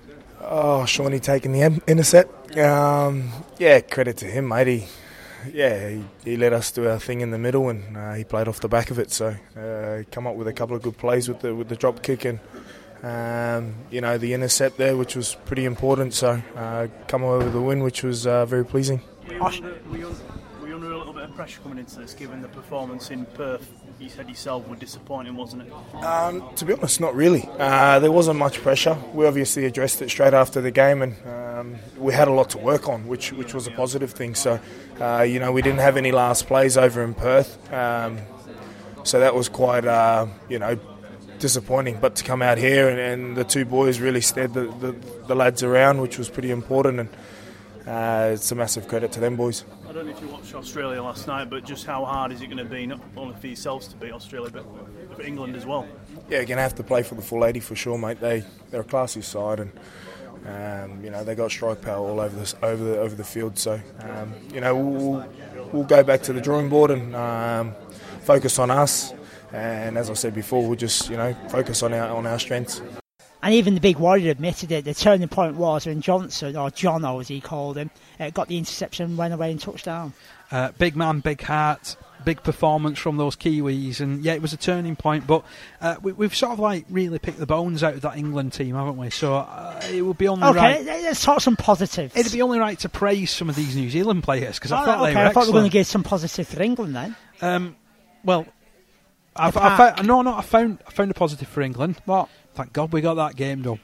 Speaker 12: Oh, Shawnee taking the intercept. Um, yeah, credit to him, mate. He, yeah, he, he let us do our thing in the middle, and uh, he played off the back of it. So uh, come up with a couple of good plays with the with the drop kick and. Um, you know, the intercept there, which was pretty important, so uh, come away with the win, which was uh, very pleasing.
Speaker 11: Were you, under, were, you under, were you under a little bit of pressure coming into this, given the performance in Perth? You said yourself were disappointing, wasn't it?
Speaker 12: Um, to be honest, not really. Uh, there wasn't much pressure. We obviously addressed it straight after the game, and um, we had a lot to work on, which which was a positive thing. So, uh, you know, we didn't have any last plays over in Perth. Um, so that was quite, uh, you know, disappointing. But to come out here and, and the two boys really steered the, the, the lads around, which was pretty important, and uh, it's a massive credit to them boys.
Speaker 11: I don't know if you watched Australia last night, but just how hard is it going to be, not only for yourselves to beat Australia, but for England as well?
Speaker 12: Yeah, you're going to have to play for the full eighty for sure, mate. They, they're a classy side, and um, you know, they got strike power all over this, over the over the field. So um, you know, we'll, we'll go back to the drawing board and um, focus on us. And as I said before, we'll just, you know, focus on our on our strengths.
Speaker 1: And even the big warrior admitted it. The turning point was when Johnson, or Jono as he called him, uh, got the interception, went away and touchdown.
Speaker 2: Uh, big man, big heart, big performance from those Kiwis, and yeah, it was a turning point. But uh, we, we've sort of like really picked the bones out of that England team, haven't we? So uh, it would be only
Speaker 1: okay,
Speaker 2: right.
Speaker 1: Okay, let's talk some positives.
Speaker 2: It'd be only right to praise some of these New Zealand players because I
Speaker 1: oh,
Speaker 2: thought
Speaker 1: okay,
Speaker 2: they were
Speaker 1: I thought
Speaker 2: excellent.
Speaker 1: we were going to give some positive for England then.
Speaker 2: Um, well, I, I found, no, no, I found I found a positive for England.
Speaker 1: What?
Speaker 2: Thank God we got that game done.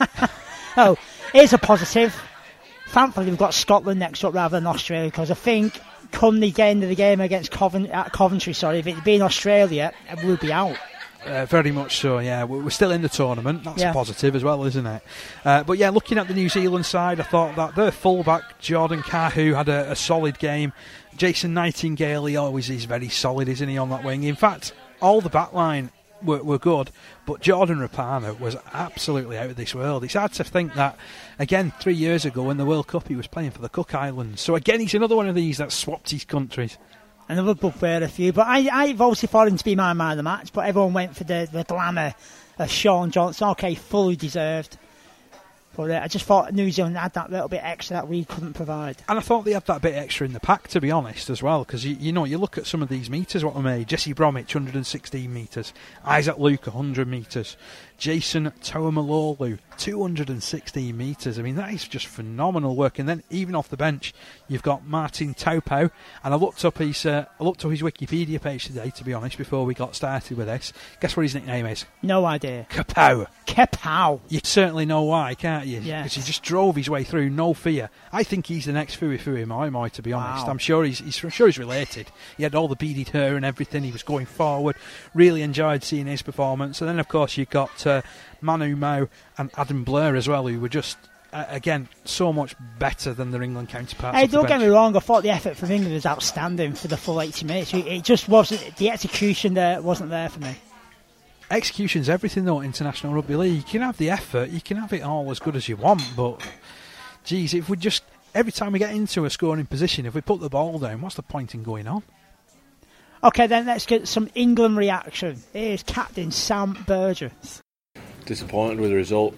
Speaker 1: Oh, here's a positive. Thankfully, we've got Scotland next up rather than Australia, because I think come the end of the game against Covent- at Coventry, sorry, if it'd been Australia, we'll be out.
Speaker 2: Uh, very much so, yeah. We're still in the tournament. That's
Speaker 1: yeah.
Speaker 2: a positive as well, isn't it? Uh, but yeah, looking at the New Zealand side, I thought that their fullback, Jordan Kahu, had a, a solid game. Jason Nightingale, he always is very solid, isn't he, on that wing? In fact, all the back line were, were good, but Jordan Rapana was absolutely out of this world. It's hard to think that, again, three years ago in the World Cup, he was playing for the Cook Islands. So again, he's another one of these that swapped his countries.
Speaker 1: Another bugbear, a few. But I, I've obviously thought him to be my man of the match, but everyone went for the, the glamour of Sean Johnson. Okay, fully deserved. But uh, I just thought New Zealand had that little bit extra that we couldn't provide.
Speaker 2: And I thought they had that bit extra in the pack, to be honest, as well, because, you, you know, you look at some of these metres, what they made. Jesse Bromwich, one hundred sixteen metres. Isaac Luke, one hundred metres. Jason Taumalolu, two hundred sixteen metres. I mean, that is just phenomenal work. And then, even off the bench, you've got Martin Taupau. And I looked up his uh, I looked up his Wikipedia page today, to be honest, before we got started with this. Guess what his nickname is?
Speaker 1: No idea.
Speaker 2: Kapow.
Speaker 1: Kapow.
Speaker 2: You certainly know why, can't you?
Speaker 1: Yeah.
Speaker 2: Because he just drove his way through, no fear. I think he's the next Fui Fui Moi Moi, to be honest.
Speaker 1: Wow.
Speaker 2: I'm sure he's, he's I'm sure he's related. He had all the beaded hair and everything. He was going forward. Really enjoyed seeing his performance. And then, of course, you've got uh, Manu Mao and Adam Blair as well, who were just, uh, again, so much better than their England counterparts.
Speaker 1: Hey, don't get
Speaker 2: bench.
Speaker 1: me wrong, I thought the effort from England was outstanding for the full eighty minutes. It just wasn't, the execution there wasn't there for me.
Speaker 2: Execution's everything, though, International Rugby League. You can have the effort, you can have it all as good as you want, but, geez, if we just, every time we get into a scoring position, if we put the ball down, what's the point in going on?
Speaker 1: Okay, then let's get some England reaction. Here's Captain Sam Burgess.
Speaker 13: Disappointed with the result.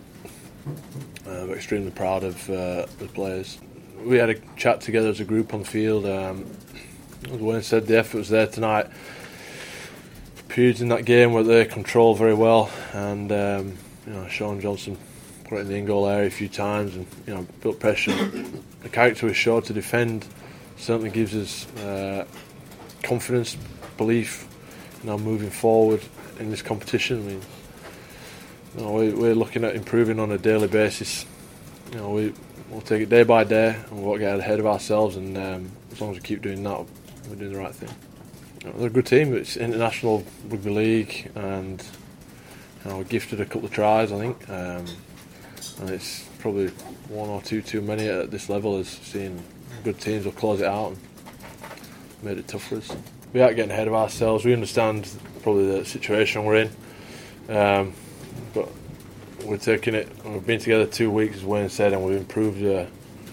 Speaker 13: Uh, but extremely proud of uh, the players. We had a chat together as a group on the field. Um, as Wayne said, the effort was there tonight. Periods in that game where they controlled very well, and um, you know, Sean Johnson put it in the in-goal area a few times, and you know, built pressure. The character we showed to defend certainly gives us uh, confidence, belief, you know, moving forward in this competition. I mean, you know, we, we're looking at improving on a daily basis. You know, we we'll take it day by day, and we won't get ahead of ourselves. And um, as long as we keep doing that, we're doing the right thing. You know, they're a good team. It's International Rugby League, and you know, we're gifted a couple of tries, I think. Um, and it's probably one or two too many at this level, as seeing good teams will close it out and made it tough for us. We aren't getting ahead of ourselves. We understand probably the situation we're in, um, but we're taking it. We've been together two weeks, as Wayne said, and we've improved uh,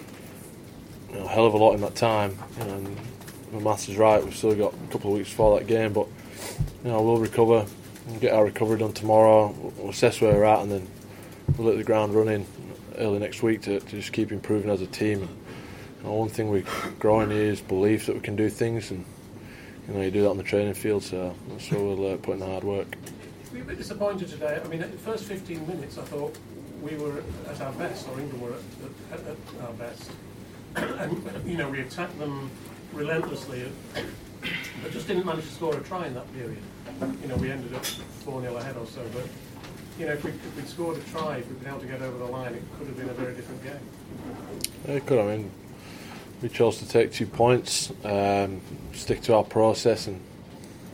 Speaker 13: you know, a hell of a lot in that time. And the maths is right. We've still got a couple of weeks before that game, but you know, we'll recover. We'll get our recovery done tomorrow. We'll assess where we're at, and then we'll hit the ground running early next week to, to just keep improving as a team. And, you know, one thing we're growing here is belief that we can do things, and you know, you do that on the training field. So that's where we'll uh, put in the hard work.
Speaker 14: Were you a bit disappointed today? I mean, at the first fifteen minutes, I thought we were at our best, or England were at, at, at our best, and you know, we attacked them relentlessly, but just didn't manage to score a try in that period. You know, we ended up four nil ahead or so, but you know, if, we, if we'd scored a try, if we'd been able to get over the line, it could have been a very different game.
Speaker 13: Yeah, it could. I mean, we chose to take two points, um, stick to our process, and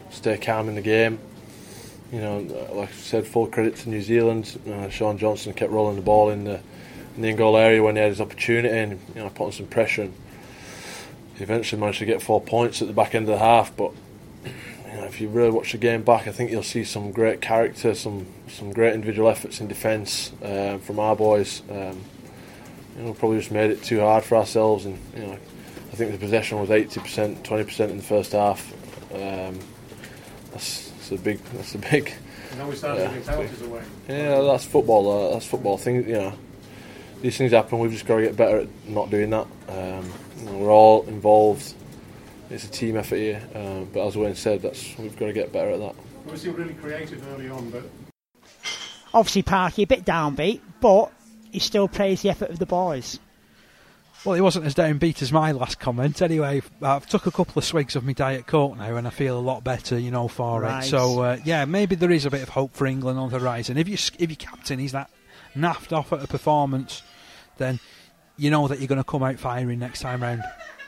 Speaker 13: stay calm in the game. You know, like I said, full credit to New Zealand. Uh, Sean Johnson kept rolling the ball in the in the in-goal area when he had his opportunity, and you know, putting some pressure. And he eventually managed to get four points at the back end of the half. But you know, if you really watch the game back, I think you'll see some great character, some some great individual efforts in defence uh, from our boys. Um, you know, we probably just made it too hard for ourselves, and you know, I think the possession was eighty percent, twenty percent in the first half. Um, that's, that's a big. That's a big.
Speaker 14: And now we started
Speaker 13: yeah,
Speaker 14: giving penalties away.
Speaker 13: Yeah, that's football. Uh, that's football. Things, you know, these things happen. We've just got to get better at not doing that. Um, you know, we're all involved. It's a team effort here. Uh, but as Wayne said, that's we've got to get better at that.
Speaker 14: We were still really creative early on, but
Speaker 1: obviously Parky a bit downbeat, but he still praised the effort of the boys.
Speaker 2: Well, he wasn't as downbeat as my last comment. Anyway, I've took a couple of swigs of my Diet Coke now, and I feel a lot better, you know, for
Speaker 1: right.
Speaker 2: it. So uh, yeah, maybe there is a bit of hope for England on the horizon. If you if your captain is that naffed off at a performance, then you know that you're going to come out firing next time round.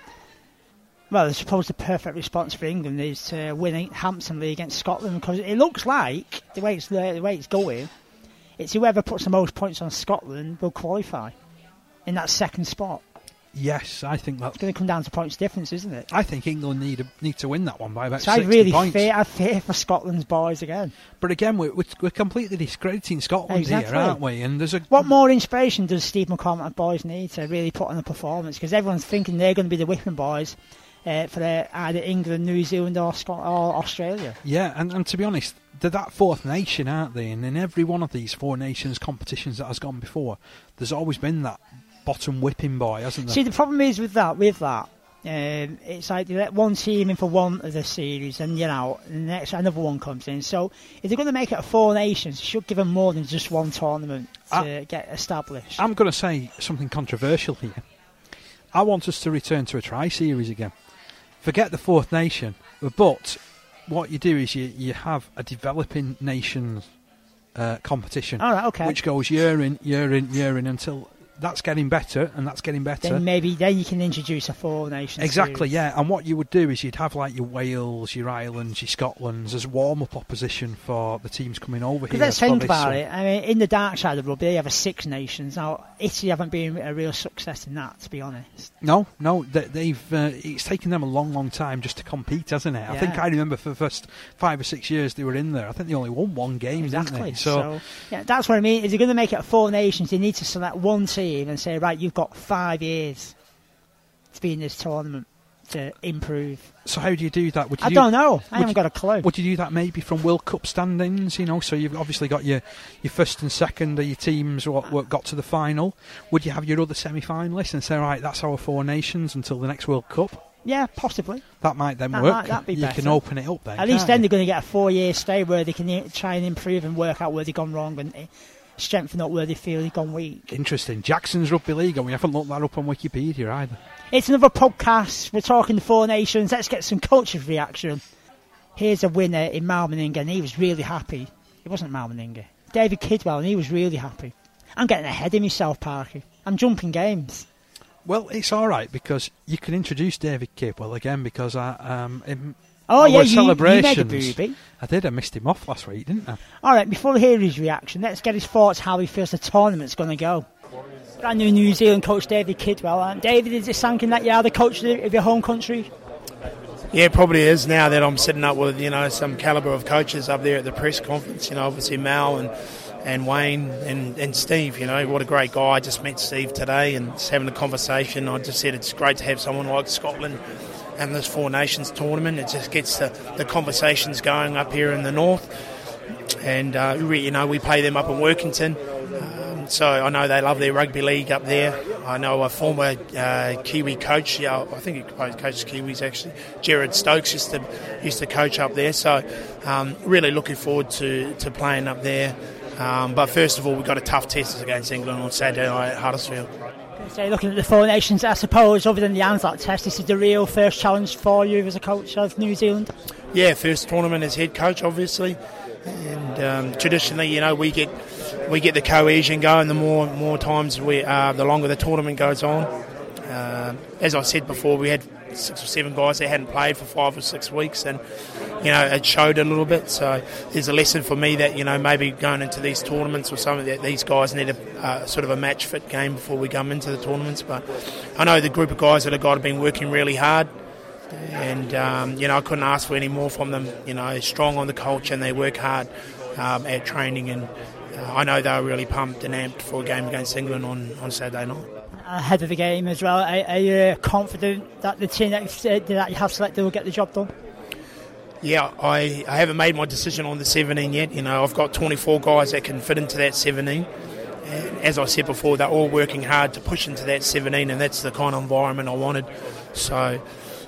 Speaker 1: Well, I suppose the perfect response for England is to win handsomely against Scotland, because it looks like the way it's the way it's going, it's whoever puts the most points on Scotland will qualify in that second spot.
Speaker 2: Yes, I think that's
Speaker 1: it's going to come down to points difference, isn't it?
Speaker 2: I think England need a, need to win that one by about
Speaker 1: so
Speaker 2: sixty
Speaker 1: I really
Speaker 2: points.
Speaker 1: Fear, I fear for Scotland's boys again.
Speaker 2: But again, we're, we're completely discrediting Scotland
Speaker 1: exactly.
Speaker 2: here, aren't we? And there's a
Speaker 1: what more inspiration does Steve McCormack boys need to really put on a performance? Because everyone's thinking they're going to be the whipping boys uh, for uh, either England, New Zealand, or, Scot- or Australia.
Speaker 2: Yeah, and, and to be honest, they're that fourth nation, aren't they? And in every one of these four nations competitions that has gone before, there's always been that bottom whipping boy, hasn't there?
Speaker 1: See, the problem is with that, with that, um, it's like they let one team in for one of the series, and you know, the next another one comes in. So if they're going to make it a four nations, they should give them more than just one tournament to
Speaker 2: I,
Speaker 1: get established.
Speaker 2: I'm going to say something controversial here. I want us to return to a tri-series again. Forget the fourth nation, but what you do is you you have a developing nations uh, competition,
Speaker 1: all right, okay,
Speaker 2: which goes year in, year in, year in until. That's getting better, and that's getting better.
Speaker 1: Then maybe then you can introduce a four nations.
Speaker 2: Exactly,
Speaker 1: series.
Speaker 2: yeah. And what you would do is you'd have like your Wales, your Irelands, your Scotlands as warm-up opposition for the teams coming over here.
Speaker 1: Let's think about it. I mean, in the dark side of the rugby, they have a six nations. Now, Italy haven't been a real success in that, to be honest.
Speaker 2: No, no, they, they've. Uh, it's taken them a long, long time just to compete, hasn't it? Yeah. I think I remember for the first five or six years they were in there. I think they only won one game,
Speaker 1: exactly.
Speaker 2: didn't they?
Speaker 1: So,
Speaker 2: so
Speaker 1: yeah, that's what I mean. If they're going to make it a four nations, they need to select one team and say, right, you've got five years to be in this tournament to improve.
Speaker 2: So how do you do that? Would you
Speaker 1: I
Speaker 2: do,
Speaker 1: don't know. I haven't
Speaker 2: you,
Speaker 1: got a clue.
Speaker 2: Would you do that maybe from World Cup standings? You know, so you've obviously got your, your first and second of your teams what, what got to the final. Would you have your other semi-finalists and say, right, that's our four nations until the next World Cup?
Speaker 1: Yeah, possibly.
Speaker 2: That might then
Speaker 1: that
Speaker 2: work.
Speaker 1: Might, that'd be
Speaker 2: you
Speaker 1: better.
Speaker 2: can open it up then.
Speaker 1: At least then
Speaker 2: you?
Speaker 1: they're going to get a four-year stay where they can try and improve and work out where they've gone wrong and strengthen up where they feel they've gone weak.
Speaker 2: Interesting. Jackson's Rugby League, and we haven't looked that up on Wikipedia either.
Speaker 1: It's another podcast. We're talking the four nations. Let's get some coach's reaction. Here's a winner in Mal Meninga, and he was really happy. It wasn't Mal Meninga. David Kidwell, and he was really happy. I'm getting ahead of myself, Parky. I'm jumping games.
Speaker 2: Well, it's all right because you can introduce David Kidwell again because I um in
Speaker 1: oh yeah, you,
Speaker 2: celebrations.
Speaker 1: you made a booby.
Speaker 2: I did. I missed him off last week, didn't I?
Speaker 1: All right. Before we hear his reaction, let's get his thoughts how he feels the tournament's going to go. Brand new New Zealand coach David Kidwell. And David, is it something that you are the coach of your home country?
Speaker 15: Yeah, it probably is now that I'm sitting up with, you know, some calibre of coaches up there at the press conference. You know, obviously Mal and and Wayne and, and Steve, you know, what a great guy. I just met Steve today and just having a conversation. I just said it's great to have someone like Scotland and this Four Nations tournament. It just gets the, the conversations going up here in the north. And, uh, we, you know, we play them up in Workington. Um, so I know they love their rugby league up there. I know a former uh, Kiwi coach, yeah, I think he coaches Kiwis actually, Gerard Stokes used to, used to coach up there. So um, really looking forward to, to playing up there. Um, but first of all, we've got a tough test against England on Saturday night at Huddersfield.
Speaker 1: So looking at the Four Nations, I suppose, other than the Anzac test, this is the real first challenge for you as a coach of New Zealand?
Speaker 15: Yeah, first tournament as head coach, obviously. And um, traditionally, you know, we get we get the cohesion going the more more times, we uh, the longer the tournament goes on. Uh, as I said before, we had six or seven guys that hadn't played for five or six weeks, and you know it showed a little bit. So there's a lesson for me that you know maybe going into these tournaments or something that these guys need a uh, sort of a match fit game before we come into the tournaments. But I know the group of guys that have got have been working really hard, and um, you know I couldn't ask for any more from them. You know, strong on the culture and they work hard um, at training, and uh, I know they were really pumped and amped for a game against England on, on Saturday night.
Speaker 1: Ahead of the game as well, are, are you confident that the team that, that you have selected will get the job done?
Speaker 15: Yeah, I, I haven't made my decision on the seventeen yet. You know, I've got twenty-four guys that can fit into that seventeen. And as I said before, they're all working hard to push into that seventeen, and that's the kind of environment I wanted. So,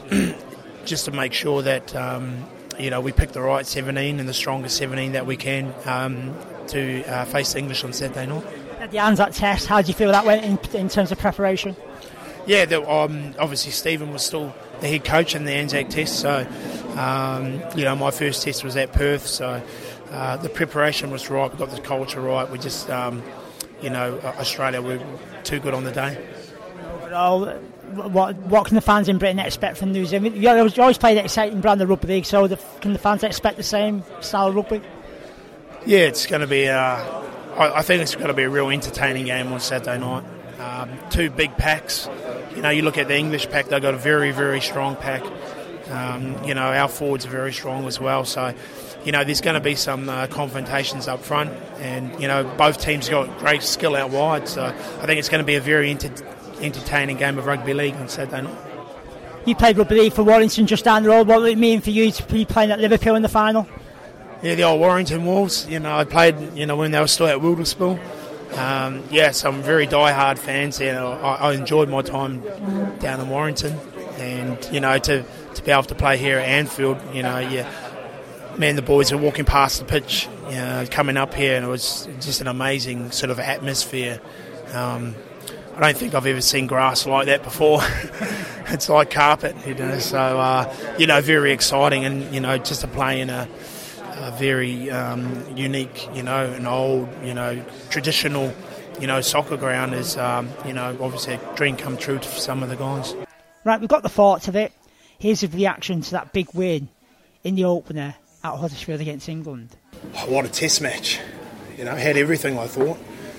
Speaker 15: just to make sure that um, you know we pick the right seventeen and the strongest seventeen that we can um, to uh, face the English on Saturday night.
Speaker 1: At the Anzac Test, how do you feel that went in, in terms of preparation?
Speaker 15: Yeah, the, um, obviously Stephen was still the head coach in the Anzac Test, so um, you know my first test was at Perth, so uh, the preparation was right. We got the culture right. We just, um, you know, Australia were too good on the day.
Speaker 1: Overall, what what can the fans in Britain expect from New Zealand? You always play an exciting brand of rugby league, so the, can the fans expect the same style of rugby?
Speaker 15: Yeah, it's going to be. Uh, I, I think it's going to be a real entertaining game on Saturday night. Um, two big packs. You know, you look at the English pack; they've got a very, very strong pack. Um, you know, our forwards are very strong as well. So, you know, there's going to be some uh, confrontations up front, and you know, both teams got great skill out wide. So, I think it's going to be a very enter- entertaining game of rugby league on Saturday night.
Speaker 1: You played rugby league for Warrington just down the road. What would it mean for you to be playing at Liverpool in the final?
Speaker 15: Yeah, the old Warrington Wolves. You know, I played, you know, when they were still at Wilderspool. Um, yeah, so I'm very die-hard fans. You know, I, I enjoyed my time down in Warrington, and you know, to, to be able to play here at Anfield, you know, yeah, me and the boys were walking past the pitch, you know, coming up here, and it was just an amazing sort of atmosphere. Um, I don't think I've ever seen grass like that before. It's like carpet, you know. So uh, you know, very exciting, and you know, just to play in a A very um, unique, you know, an old, you know, traditional, you know, soccer ground is, um, you know, obviously a dream come true for some of the guys.
Speaker 1: Right, we've got the thoughts of it. Here's a reaction to that big win in the opener at Huddersfield against England.
Speaker 15: Oh, what a test match. You know, had everything, I thought.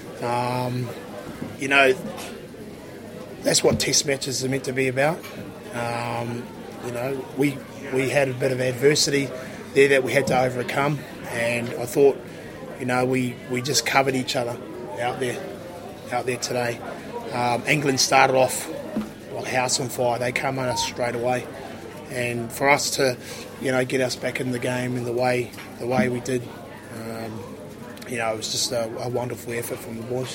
Speaker 15: Um, you know, that's what test matches are meant to be about. Um, you know, we we had a bit of adversity there that we had to overcome, and I thought, you know, we, we just covered each other out there, out there today. Um, England started off like house on fire. They come on us straight away, and for us to, you know, get us back in the game in the way the way we did, um, you know, it was just a, a wonderful effort from the boys.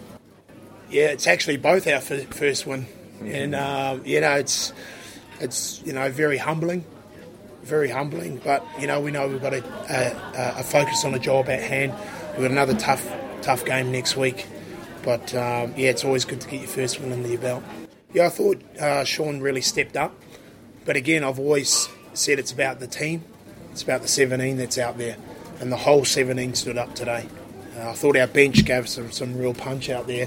Speaker 15: Yeah, it's actually both our f- first win, and uh, you know, it's it's you know very humbling. Very humbling, but you know we know we've got a, a, a focus on the job at hand. We've got another tough, tough game next week, but um, yeah, it's always good to get your first win under your belt. Yeah, I thought uh, Sean really stepped up, but again, I've always said it's about the team, it's about the seventeen that's out there, and the whole seventeen stood up today. Uh, I thought our bench gave some some real punch out there,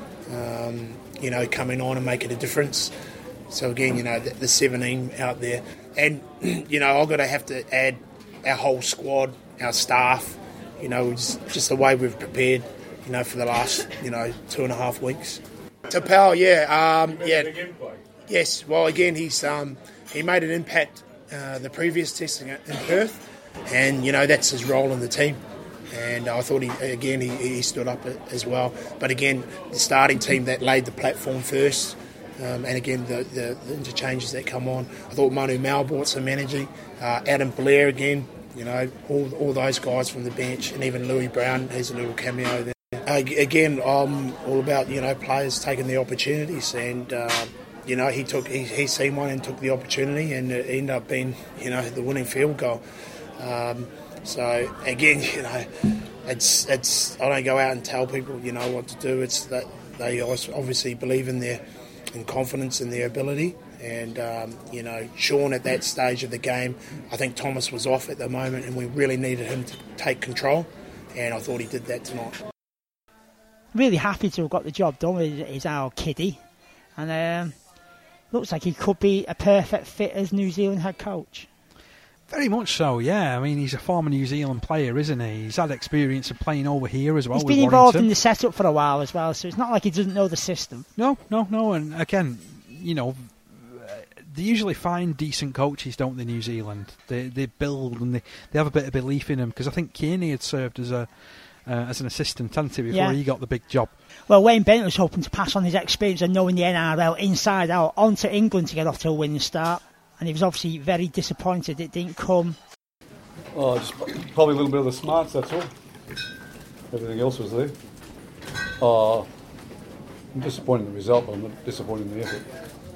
Speaker 15: um, you know, coming on and making a difference. So again, you know, the, the seventeen out there. And, you know, I've got to have to add our whole squad, our staff, you know, just, just the way we've prepared, you know, for the last, you know, two and a half weeks. Tapau, yeah, um, yeah. Yes, well, again, he's um, he made an impact uh, the previous testing in Perth, and, you know, that's his role in the team. And I thought, he again, he, he stood up as well. But, again, the starting team that laid the platform first, Um, and again, the, the, the interchanges that come on. I thought Manu Mal brought some energy. Uh, Adam Blair again, you know, all all those guys from the bench, and even Louis Brown has a little cameo there. Uh, again, I'm all about, you know, players taking the opportunities, and uh, you know, he took he he seen one and took the opportunity, and it ended up being, you know, the winning field goal. Um, so again, you know, it's it's I don't go out and tell people, you know, what to do. It's that they obviously believe in their and confidence in their ability, and um, you know, Sean at that stage of the game, I think Thomas was off at the moment, and we really needed him to take control, and I thought he did that tonight. Really
Speaker 1: happy to have got the job done with is our kiddie, and um, looks like he could be a perfect fit as New Zealand head coach.
Speaker 2: Very much so, yeah. I mean, he's a former New Zealand player, isn't he? He's had experience of playing over here as well.
Speaker 1: He's
Speaker 2: with
Speaker 1: been involved
Speaker 2: Warrington.
Speaker 1: in the setup for a while as well, so it's not like he doesn't know the system.
Speaker 2: No, no, no. And again, you know, they usually find decent coaches, don't they, New Zealand? They they build and they, they have a bit of belief in them, because I think Kearney had served as a uh, as an assistant, hadn't he, before
Speaker 1: Yeah.
Speaker 2: he got the big job.
Speaker 1: Well, Wayne Bennett was hoping to pass on his experience and knowing the N R L inside out onto England to get off to a winning start, and he was obviously very disappointed it didn't come.
Speaker 16: Oh, just probably a little bit of the smarts, that's all. Everything else was there. Oh, I'm disappointed in the result, but I'm not disappointed in the effort.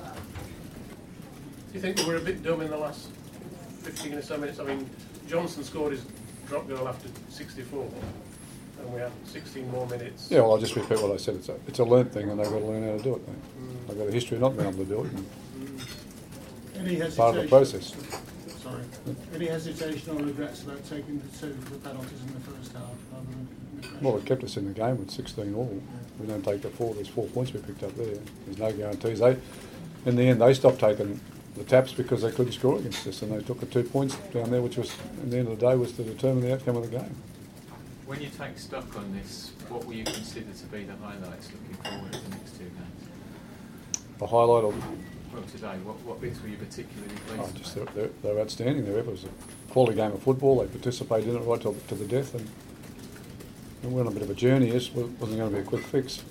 Speaker 14: Do you think we were a bit dumb in the last fifteen or so minutes? I mean, Johnson scored his drop goal after sixty-four, and we had sixteen more minutes.
Speaker 16: Yeah, well, I'll just repeat what I said. It's a, it's a learnt thing, and they've got to learn how to do it. Mm. They've got a history of not being able to do it. And
Speaker 17: Any
Speaker 16: it's part of the process.
Speaker 17: Sorry. Any hesitation or regrets about taking the two the penalties in the first half rather than in the second?
Speaker 16: Well, it kept us in the game with sixteen all. Yeah. We don't take the four. There's four points we picked up there. There's no guarantees. They, in the end, they stopped taking the taps because they couldn't score against us, and they took the two points down there, which was, at the end of the day, was to determine the outcome of the game.
Speaker 18: When you take stock on this, what will you consider to be the highlights looking forward to the next two games?
Speaker 16: The highlight of
Speaker 18: Well, today, what, what bits were you particularly pleased
Speaker 16: oh, just
Speaker 18: about?
Speaker 16: they're, they're, they're outstanding. There, it was a quality game of football. They participated in it right to, to the death, and, and we're on a bit of a journey. It wasn't going to be a quick fix.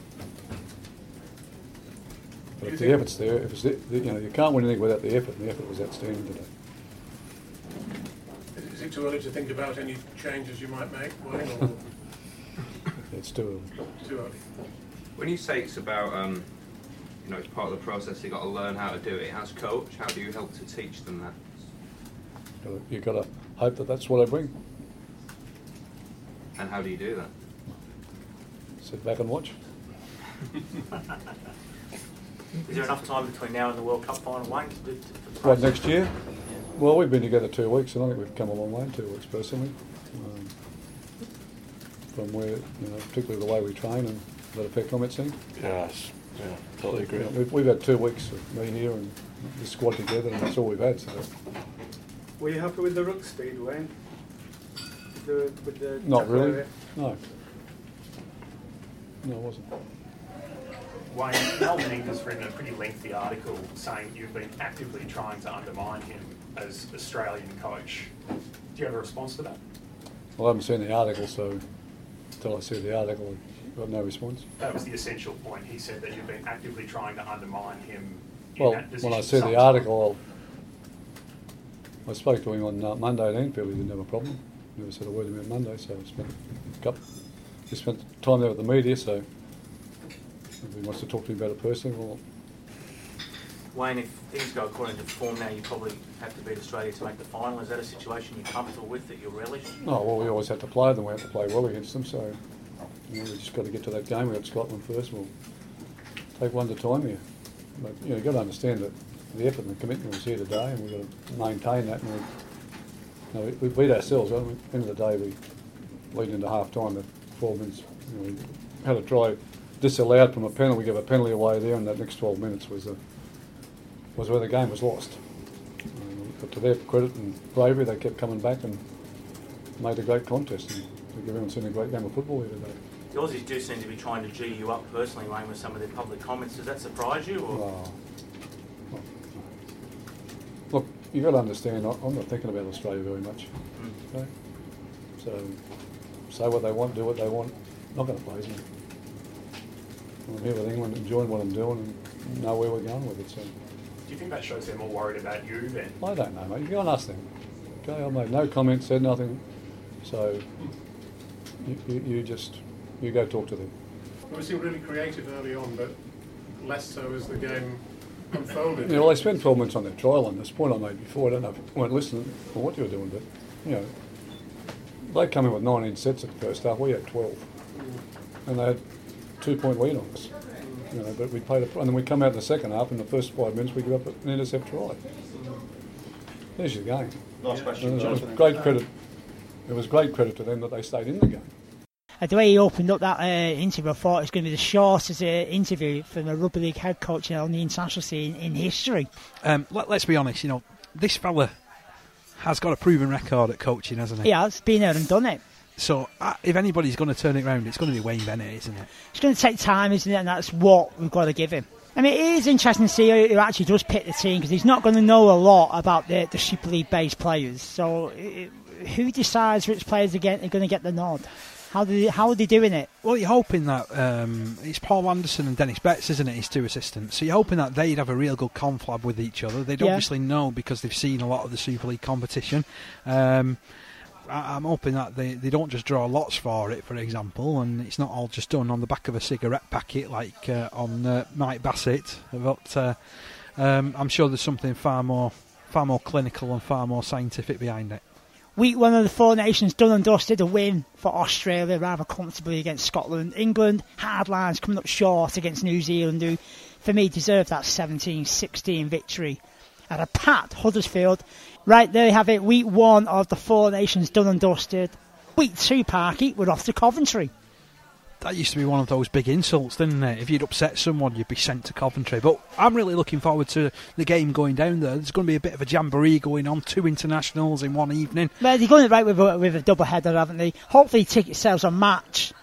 Speaker 16: But if the effort's there, if it's the, the, you know, you can't win anything without the effort, and the effort was outstanding today.
Speaker 14: Is it too early to think about any changes you might make, Wayne? Or
Speaker 16: It's too early.
Speaker 14: too early?
Speaker 19: When you say it's about, um, you know, it's part of the process, you've got to learn how to do it. As coach, how do you help to teach them that?
Speaker 16: You've got to hope that that's what I bring.
Speaker 19: And how do you do that?
Speaker 16: Sit back and watch.
Speaker 4: Is there enough time between now and the World Cup final, Wayne? To, to, to
Speaker 16: What, next year? Well, we've been together two weeks, and I think we've come a long way in two weeks, personally. Um, from where, you know, particularly the way we train, and that affect on it seem.
Speaker 13: Yes, yeah, totally agree.
Speaker 16: You know, we've, we've had two weeks of me here and the squad together, and that's all we've had. So.
Speaker 20: Were you happy with the ruck speed, Wayne? With the, with the
Speaker 16: Not
Speaker 20: tackle
Speaker 16: really.
Speaker 20: area?
Speaker 16: No. No, it wasn't.
Speaker 21: Wayne, Mel Meninga's written a pretty lengthy article saying you've been actively trying to undermine him as Australian coach. Do you have a response to that?
Speaker 16: Well, I haven't seen the article, so until I see the article, I've got no response.
Speaker 21: That was the essential point. He said that you've been actively trying to undermine him in
Speaker 16: Well,
Speaker 21: that position.
Speaker 16: when I see the
Speaker 21: sometimes.
Speaker 16: article, I'll, I spoke to him on uh, Monday at Anfield. He didn't have a problem. Never said a word to me on Monday, so I spent a couple. He spent time there with the media, so if he wants to talk to me about it personally, well,
Speaker 4: Wayne, if things go according to form now, you probably have to beat Australia to make the final. Is that a situation you're comfortable with, that you relish?
Speaker 16: oh well, we always have to play them. We have to play well against them, so you know, we just got to get to that game. We got Scotland first. We'll take one at a time here. But you know, you've got to understand that the effort and the commitment was here today, and we've got to maintain that. And we, you know, we, we beat ourselves. At the end of the day, we lead into half time at twelve minutes. You know, we had a try disallowed from a penalty. We gave a penalty away there, and that next twelve minutes was a, was where the game was lost. Um, but to their credit and bravery, they kept coming back and made a great contest. And I think everyone's seen a great game of football here today.
Speaker 4: The Aussies do seem to be trying to G you up personally, Wayne, with some of their public comments. Does that surprise you? Or?
Speaker 16: Oh. Look, you've got to understand, I- I'm not thinking about Australia very much.
Speaker 4: Mm.
Speaker 16: Okay? So, say what they want, do what they want. Not going to please me. I'm here with England, enjoying what I'm doing, and know where we're going with it. So,
Speaker 21: Do you think that shows they're more worried about you than...
Speaker 16: I don't know, mate. You go and ask them. Okay, I made no comment, said nothing. So, you, you, you just, you go talk to them.
Speaker 14: We seemed really creative early on, but less so as the game unfolded.
Speaker 16: Yeah, well, they spent twelve minutes on their trial, and this point I made before, I don't know if you weren't listening or what you were doing, but, you know, they come in with nineteen sets at the first half, we had twelve. And they had two-point lead on us. You know, but we played, a, and then we come out in the second half, in the first five minutes, we give up an intercept try. There's your game.
Speaker 22: Last question,
Speaker 16: And it was
Speaker 22: Jonathan.
Speaker 16: great credit. It was great credit to them that they stayed in the game.
Speaker 1: Uh, the way he opened up that uh, interview, I thought it was going to be the shortest uh, interview from a rugby league head coach on the international scene in history.
Speaker 2: Um, let, let's be honest, you know, this fella has got a proven record at coaching, hasn't he?
Speaker 1: He has been there and done it.
Speaker 2: So uh, if anybody's going to turn it around, it's going to be Wayne Bennett, isn't it?
Speaker 1: It's going to take time, isn't it? And that's what we've got to give him. I mean, it is interesting to see who actually does pick the team, because he's not going to know a lot about the, the Super League-based players. So it, who decides which players are, get, are going to get the nod? How, do they, how are they doing it?
Speaker 2: Well, you're hoping that um, it's Paul Anderson and Dennis Betts, isn't it, his two assistants? So you're hoping that they'd have a real good conflab with each other. They'd
Speaker 1: Yeah.
Speaker 2: obviously know because they've seen a lot of the Super League competition. Um, I, I'm hoping that they, they don't just draw lots for it, for example, and it's not all just done on the back of a cigarette packet like uh, on uh, Mike Bassett. But uh, um, I'm sure there's something far more, far more clinical and far more scientific behind it.
Speaker 1: Week one of the Four Nations done and dusted, a win for Australia rather comfortably against Scotland. England, hard lines, coming up short against New Zealand, who, for me, deserved that seventeen sixteen victory at a packed Huddersfield. Right, there you have it, week one of the Four Nations done and dusted. Week two, Parky, we're off to Coventry.
Speaker 2: That used to be one of those big insults, didn't it? If you'd upset someone, you'd be sent to Coventry. But I'm really looking forward to the game going down there. There's going to be a bit of a jamboree going on, two internationals in one evening.
Speaker 1: Well, they're going right with a, with a double header, haven't they? Hopefully ticket sales will match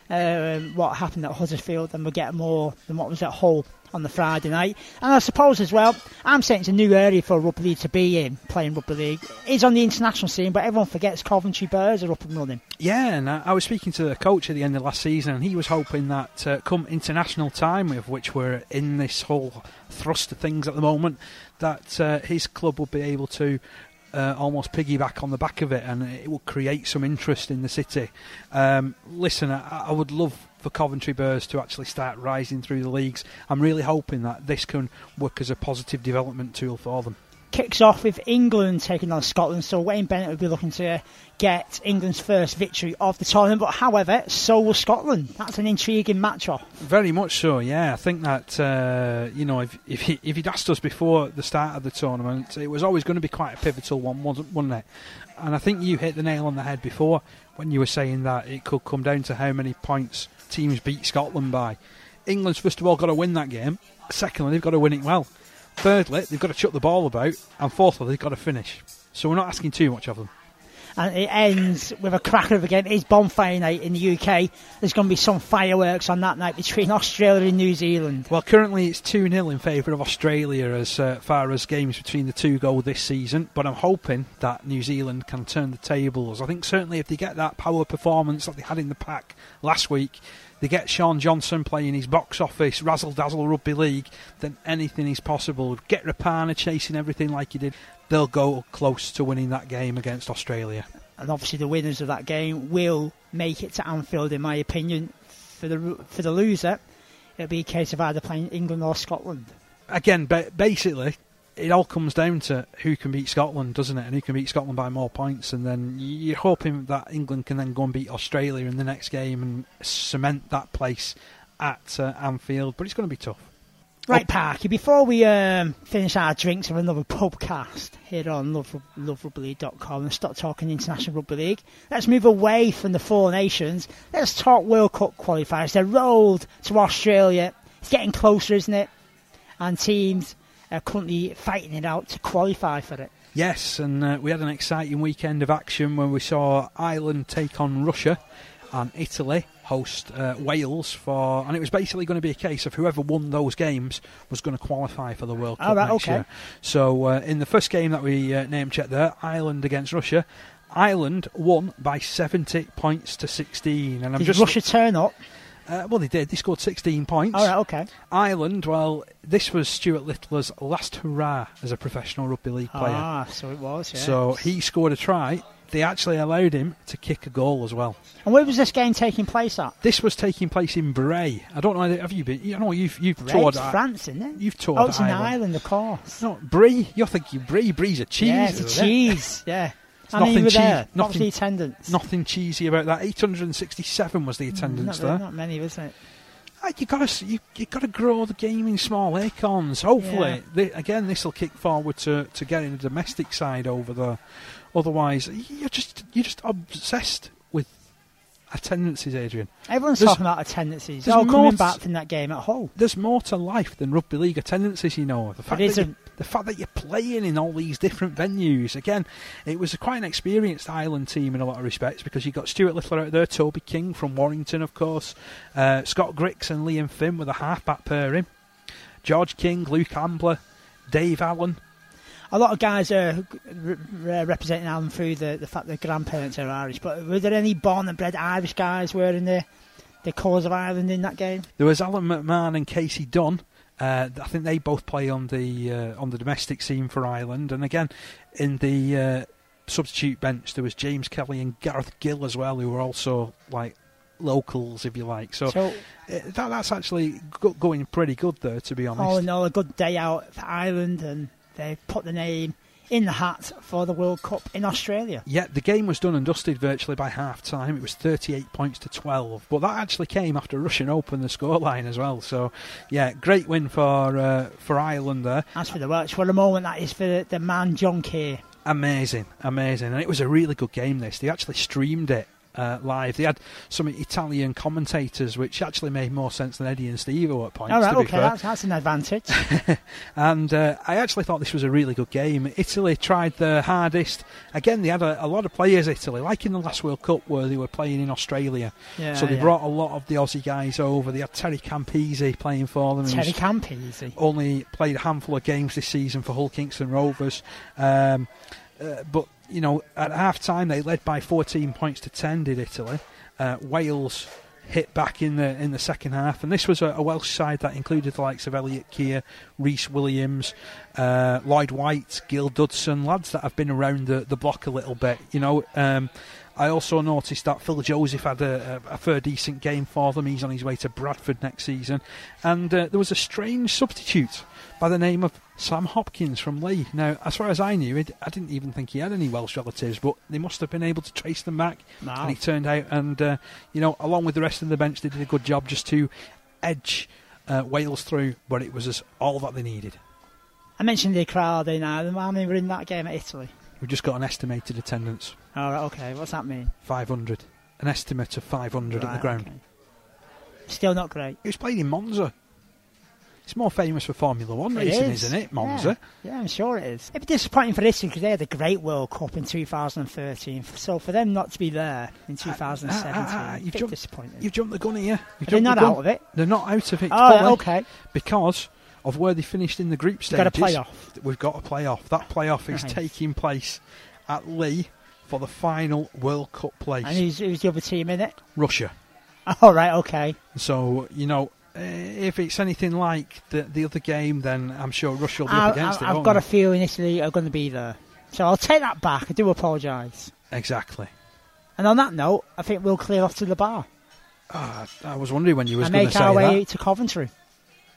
Speaker 1: um, what happened at Huddersfield, and we'll get more than what was at Hull on the Friday night. And I suppose as well, I'm saying it's a new area for rugby league to be in, playing rugby league. It's on the international scene, but everyone forgets Coventry Bears are up and running.
Speaker 2: Yeah, and I, I was speaking to the coach at the end of last season, and he was hoping that uh, come international time, with which we're in this whole thrust of things at the moment, that uh, his club will be able to Uh, almost piggyback on the back of it, and it will create some interest in the city. Um, listen, I, I would love for Coventry Bears to actually start rising through the leagues. I'm really hoping that this can work as a positive development tool for them.
Speaker 1: Kicks off with England taking on Scotland, so Wayne Bennett will be looking to get England's first victory of the tournament, but however, so will Scotland. That's an intriguing match-off.
Speaker 2: Very much so, yeah. I think that, uh, you know, if if, he, if he'd asked us before the start of the tournament, it was always going to be quite a pivotal one, wasn't, wasn't it? And I think you hit the nail on the head before when you were saying that it could come down to how many points teams beat Scotland by. England's first of all got to win that game. Secondly, they've got to win it well. Thirdly, they've got to chuck the ball about. And fourthly, they've got to finish. So we're not asking too much of them.
Speaker 1: And it ends with a cracker of a game. It's bonfire night in the U K. There's going to be some fireworks on that night between Australia and New Zealand.
Speaker 2: Well, currently it's two nil in favour of Australia as uh, far as games between the two go this season. But I'm hoping that New Zealand can turn the tables. I think certainly if they get that power performance that they had in the pack last week, they get Sean Johnson playing his box office razzle-dazzle rugby league, then anything is possible. Get Rapana chasing everything like he did. They'll go close to winning that game against Australia.
Speaker 1: And obviously the winners of that game will make it to Anfield, in my opinion. For the for the loser, it'll be a case of either playing England or Scotland.
Speaker 2: Again, ba- basically, it all comes down to who can beat Scotland, doesn't it? And who can beat Scotland by more points. And then you're hoping that England can then go and beat Australia in the next game and cement that place at uh, Anfield. But it's going to be tough.
Speaker 1: Right, Parky, before we um, finish our drinks with another pubcast here on love, love rugby league dot com and stop talking International Rugby League, let's move away from the Four Nations. Let's talk World Cup qualifiers. They're rolled to Australia. It's getting closer, isn't it? And teams are currently fighting it out to qualify for it.
Speaker 2: Yes, and uh, we had an exciting weekend of action when we saw Ireland take on Russia and Italy host uh, Wales for, and it was basically going to be a case of whoever won those games was going to qualify for the World Cup
Speaker 1: oh, right,
Speaker 2: next
Speaker 1: okay.
Speaker 2: year. So uh, in the first game that we uh, name checked there, Ireland against Russia, Ireland won by seventy points to sixteen. And I'm
Speaker 1: Did
Speaker 2: just
Speaker 1: Russia turn up?
Speaker 2: Uh, well, they did. They scored sixteen points.
Speaker 1: All right, okay.
Speaker 2: Ireland, well, this was Stuart Littler's last hurrah as a professional rugby league player.
Speaker 1: Ah, so it was, yeah.
Speaker 2: So he scored a try. They actually allowed him to kick a goal as well.
Speaker 1: And where was this game taking place at?
Speaker 2: This was taking place in Bray. I don't know, have you been? You know, you've you've
Speaker 1: Bray,
Speaker 2: toured
Speaker 1: it's France, isn't it?
Speaker 2: You've toured
Speaker 1: Oh, it's in
Speaker 2: Ireland.
Speaker 1: Ireland, of course.
Speaker 2: No, Bray. You're thinking Bray. Bray's a cheese.
Speaker 1: Yeah, it's a
Speaker 2: isn't it?
Speaker 1: cheese. Yeah.
Speaker 2: It's
Speaker 1: I mean,
Speaker 2: nothing
Speaker 1: you were
Speaker 2: cheese.
Speaker 1: there. What was
Speaker 2: Nothing,
Speaker 1: the attendance?
Speaker 2: nothing cheesy about that. eight hundred sixty-seven was the attendance
Speaker 1: not,
Speaker 2: there.
Speaker 1: Not many, isn't it?
Speaker 2: Ah, you got to you you got to grow the game in small acorns. Hopefully,
Speaker 1: Yeah.
Speaker 2: they, again, this will kick forward to, to getting the domestic side over there. Otherwise, you're just you're just obsessed with attendances, Adrian.
Speaker 1: Everyone's
Speaker 2: There's-
Speaker 1: talking about attendances.
Speaker 2: there's
Speaker 1: They're all
Speaker 2: more
Speaker 1: coming
Speaker 2: to-
Speaker 1: back from that game at Hull.
Speaker 2: There's more to life than rugby league attendances, you know. The fact
Speaker 1: It
Speaker 2: that you-
Speaker 1: isn't.
Speaker 2: the fact that you're playing in all these different venues. Again, it was a quite an experienced Ireland team in a lot of respects because you got Stuart Littler out there, Toby King from Warrington, of course, uh, Scott Grix and Liam Finn with a half-back pairing, George King, Luke Ambler, Dave Allen.
Speaker 1: A lot of guys are re- re- representing Ireland through the, the fact their grandparents are Irish. But were there any born and bred Irish guys wearing the the colours of Ireland in that game?
Speaker 2: There was Alan McMahon and Casey Dunn. Uh, I think they both play on the uh, on the domestic scene for Ireland. And again, in the uh, substitute bench, there was James Kelly and Gareth Gill as well, who were also like locals, if you like. So,
Speaker 1: So-
Speaker 2: uh, that, that's actually go- going pretty good there, to be honest.
Speaker 1: All in all, a good day out for Ireland, and they put the name in the hat for the World Cup in Australia.
Speaker 2: Yeah, the game was done and dusted virtually by half time. It was thirty-eight points to twelve, but that actually came after Russian opened the scoreline as well. So, yeah, great win for uh, for Ireland there.
Speaker 1: As for the Welsh, what a moment that is for the, the man John Kay.
Speaker 2: Amazing, amazing, and it was a really good game. This they actually streamed it uh, live. They had some Italian commentators, which actually made more sense than Eddie and Steve at points.
Speaker 1: All right,
Speaker 2: to be
Speaker 1: okay,
Speaker 2: fair.
Speaker 1: that's, that's an advantage.
Speaker 2: And uh, I actually thought this was a really good game. Italy tried their hardest. Again, they had a, a lot of players, Italy, like in the last World Cup where they were playing in Australia.
Speaker 1: Yeah,
Speaker 2: so they
Speaker 1: yeah.
Speaker 2: brought a lot of the Aussie guys over. They had Terry Campese playing for them.
Speaker 1: Terry
Speaker 2: who's
Speaker 1: Campese.
Speaker 2: only played a handful of games this season for Hull Kingston Rovers. Um, uh, but, you know, at half-time they led by fourteen points to ten, did Italy. Uh, Wales hit back in the in the second half, and this was a, a Welsh side that included the likes of Elliot Keir, Rhys Williams, uh, Lloyd White, Gil Dudson, lads that have been around the, the block a little bit. You know, um, I also noticed that Phil Joseph had a, a, a fair decent game for them. He's on his way to Bradford next season, and uh, there was a strange substitute by the name of Sam Hopkins from Lee. Now, as far as I knew, it, I didn't even think he had any Welsh relatives, but they must have been able to trace them back.
Speaker 1: Wow.
Speaker 2: And he turned out, and uh, you know, along with the rest of the bench, they did a good job just to edge uh, Wales through. But it was just all that they needed.
Speaker 1: I mentioned the crowd in Ireland. How many were in that game at Italy?
Speaker 2: We've just got an estimated attendance.
Speaker 1: All right, okay. What's that mean?
Speaker 2: five hundred. An estimate of five hundred at the
Speaker 1: Right,
Speaker 2: ground.
Speaker 1: okay. Still not great.
Speaker 2: It was played in Monza. It's more famous for Formula One
Speaker 1: It
Speaker 2: racing,
Speaker 1: is.
Speaker 2: isn't it, Monza?
Speaker 1: Yeah, yeah, I'm sure it is. It'd be disappointing for Italy because they had a great World Cup in two thousand thirteen. So for them not to be there in two thousand seventeen,
Speaker 2: Ah, ah, ah,
Speaker 1: a
Speaker 2: you've
Speaker 1: bit
Speaker 2: jumped-
Speaker 1: disappointing.
Speaker 2: You've jumped the gun here. You've
Speaker 1: Are they
Speaker 2: jumped
Speaker 1: not
Speaker 2: the gun.
Speaker 1: out of it?
Speaker 2: They're not out of it.
Speaker 1: Oh, right,
Speaker 2: fully
Speaker 1: okay.
Speaker 2: Because of where they finished in the group stages.
Speaker 1: We've got a play-off.
Speaker 2: We've got a playoff. That playoff is
Speaker 1: Right.
Speaker 2: taking place at Lee for the final World Cup place.
Speaker 1: And who's, who's the other team in it?
Speaker 2: Russia.
Speaker 1: All right, okay.
Speaker 2: So, you know, uh, if it's anything like the the other game, then I'm sure Russia will be
Speaker 1: I,
Speaker 2: up against
Speaker 1: I,
Speaker 2: it.
Speaker 1: I've
Speaker 2: won't
Speaker 1: got
Speaker 2: they?
Speaker 1: a feeling Italy are going to be there. So I'll take that back. I do apologise.
Speaker 2: Exactly.
Speaker 1: And on that note, I think we'll clear off to the bar
Speaker 2: Ah, I was wondering when you was
Speaker 1: and
Speaker 2: going to
Speaker 1: make
Speaker 2: say
Speaker 1: our way
Speaker 2: that.
Speaker 1: to Coventry.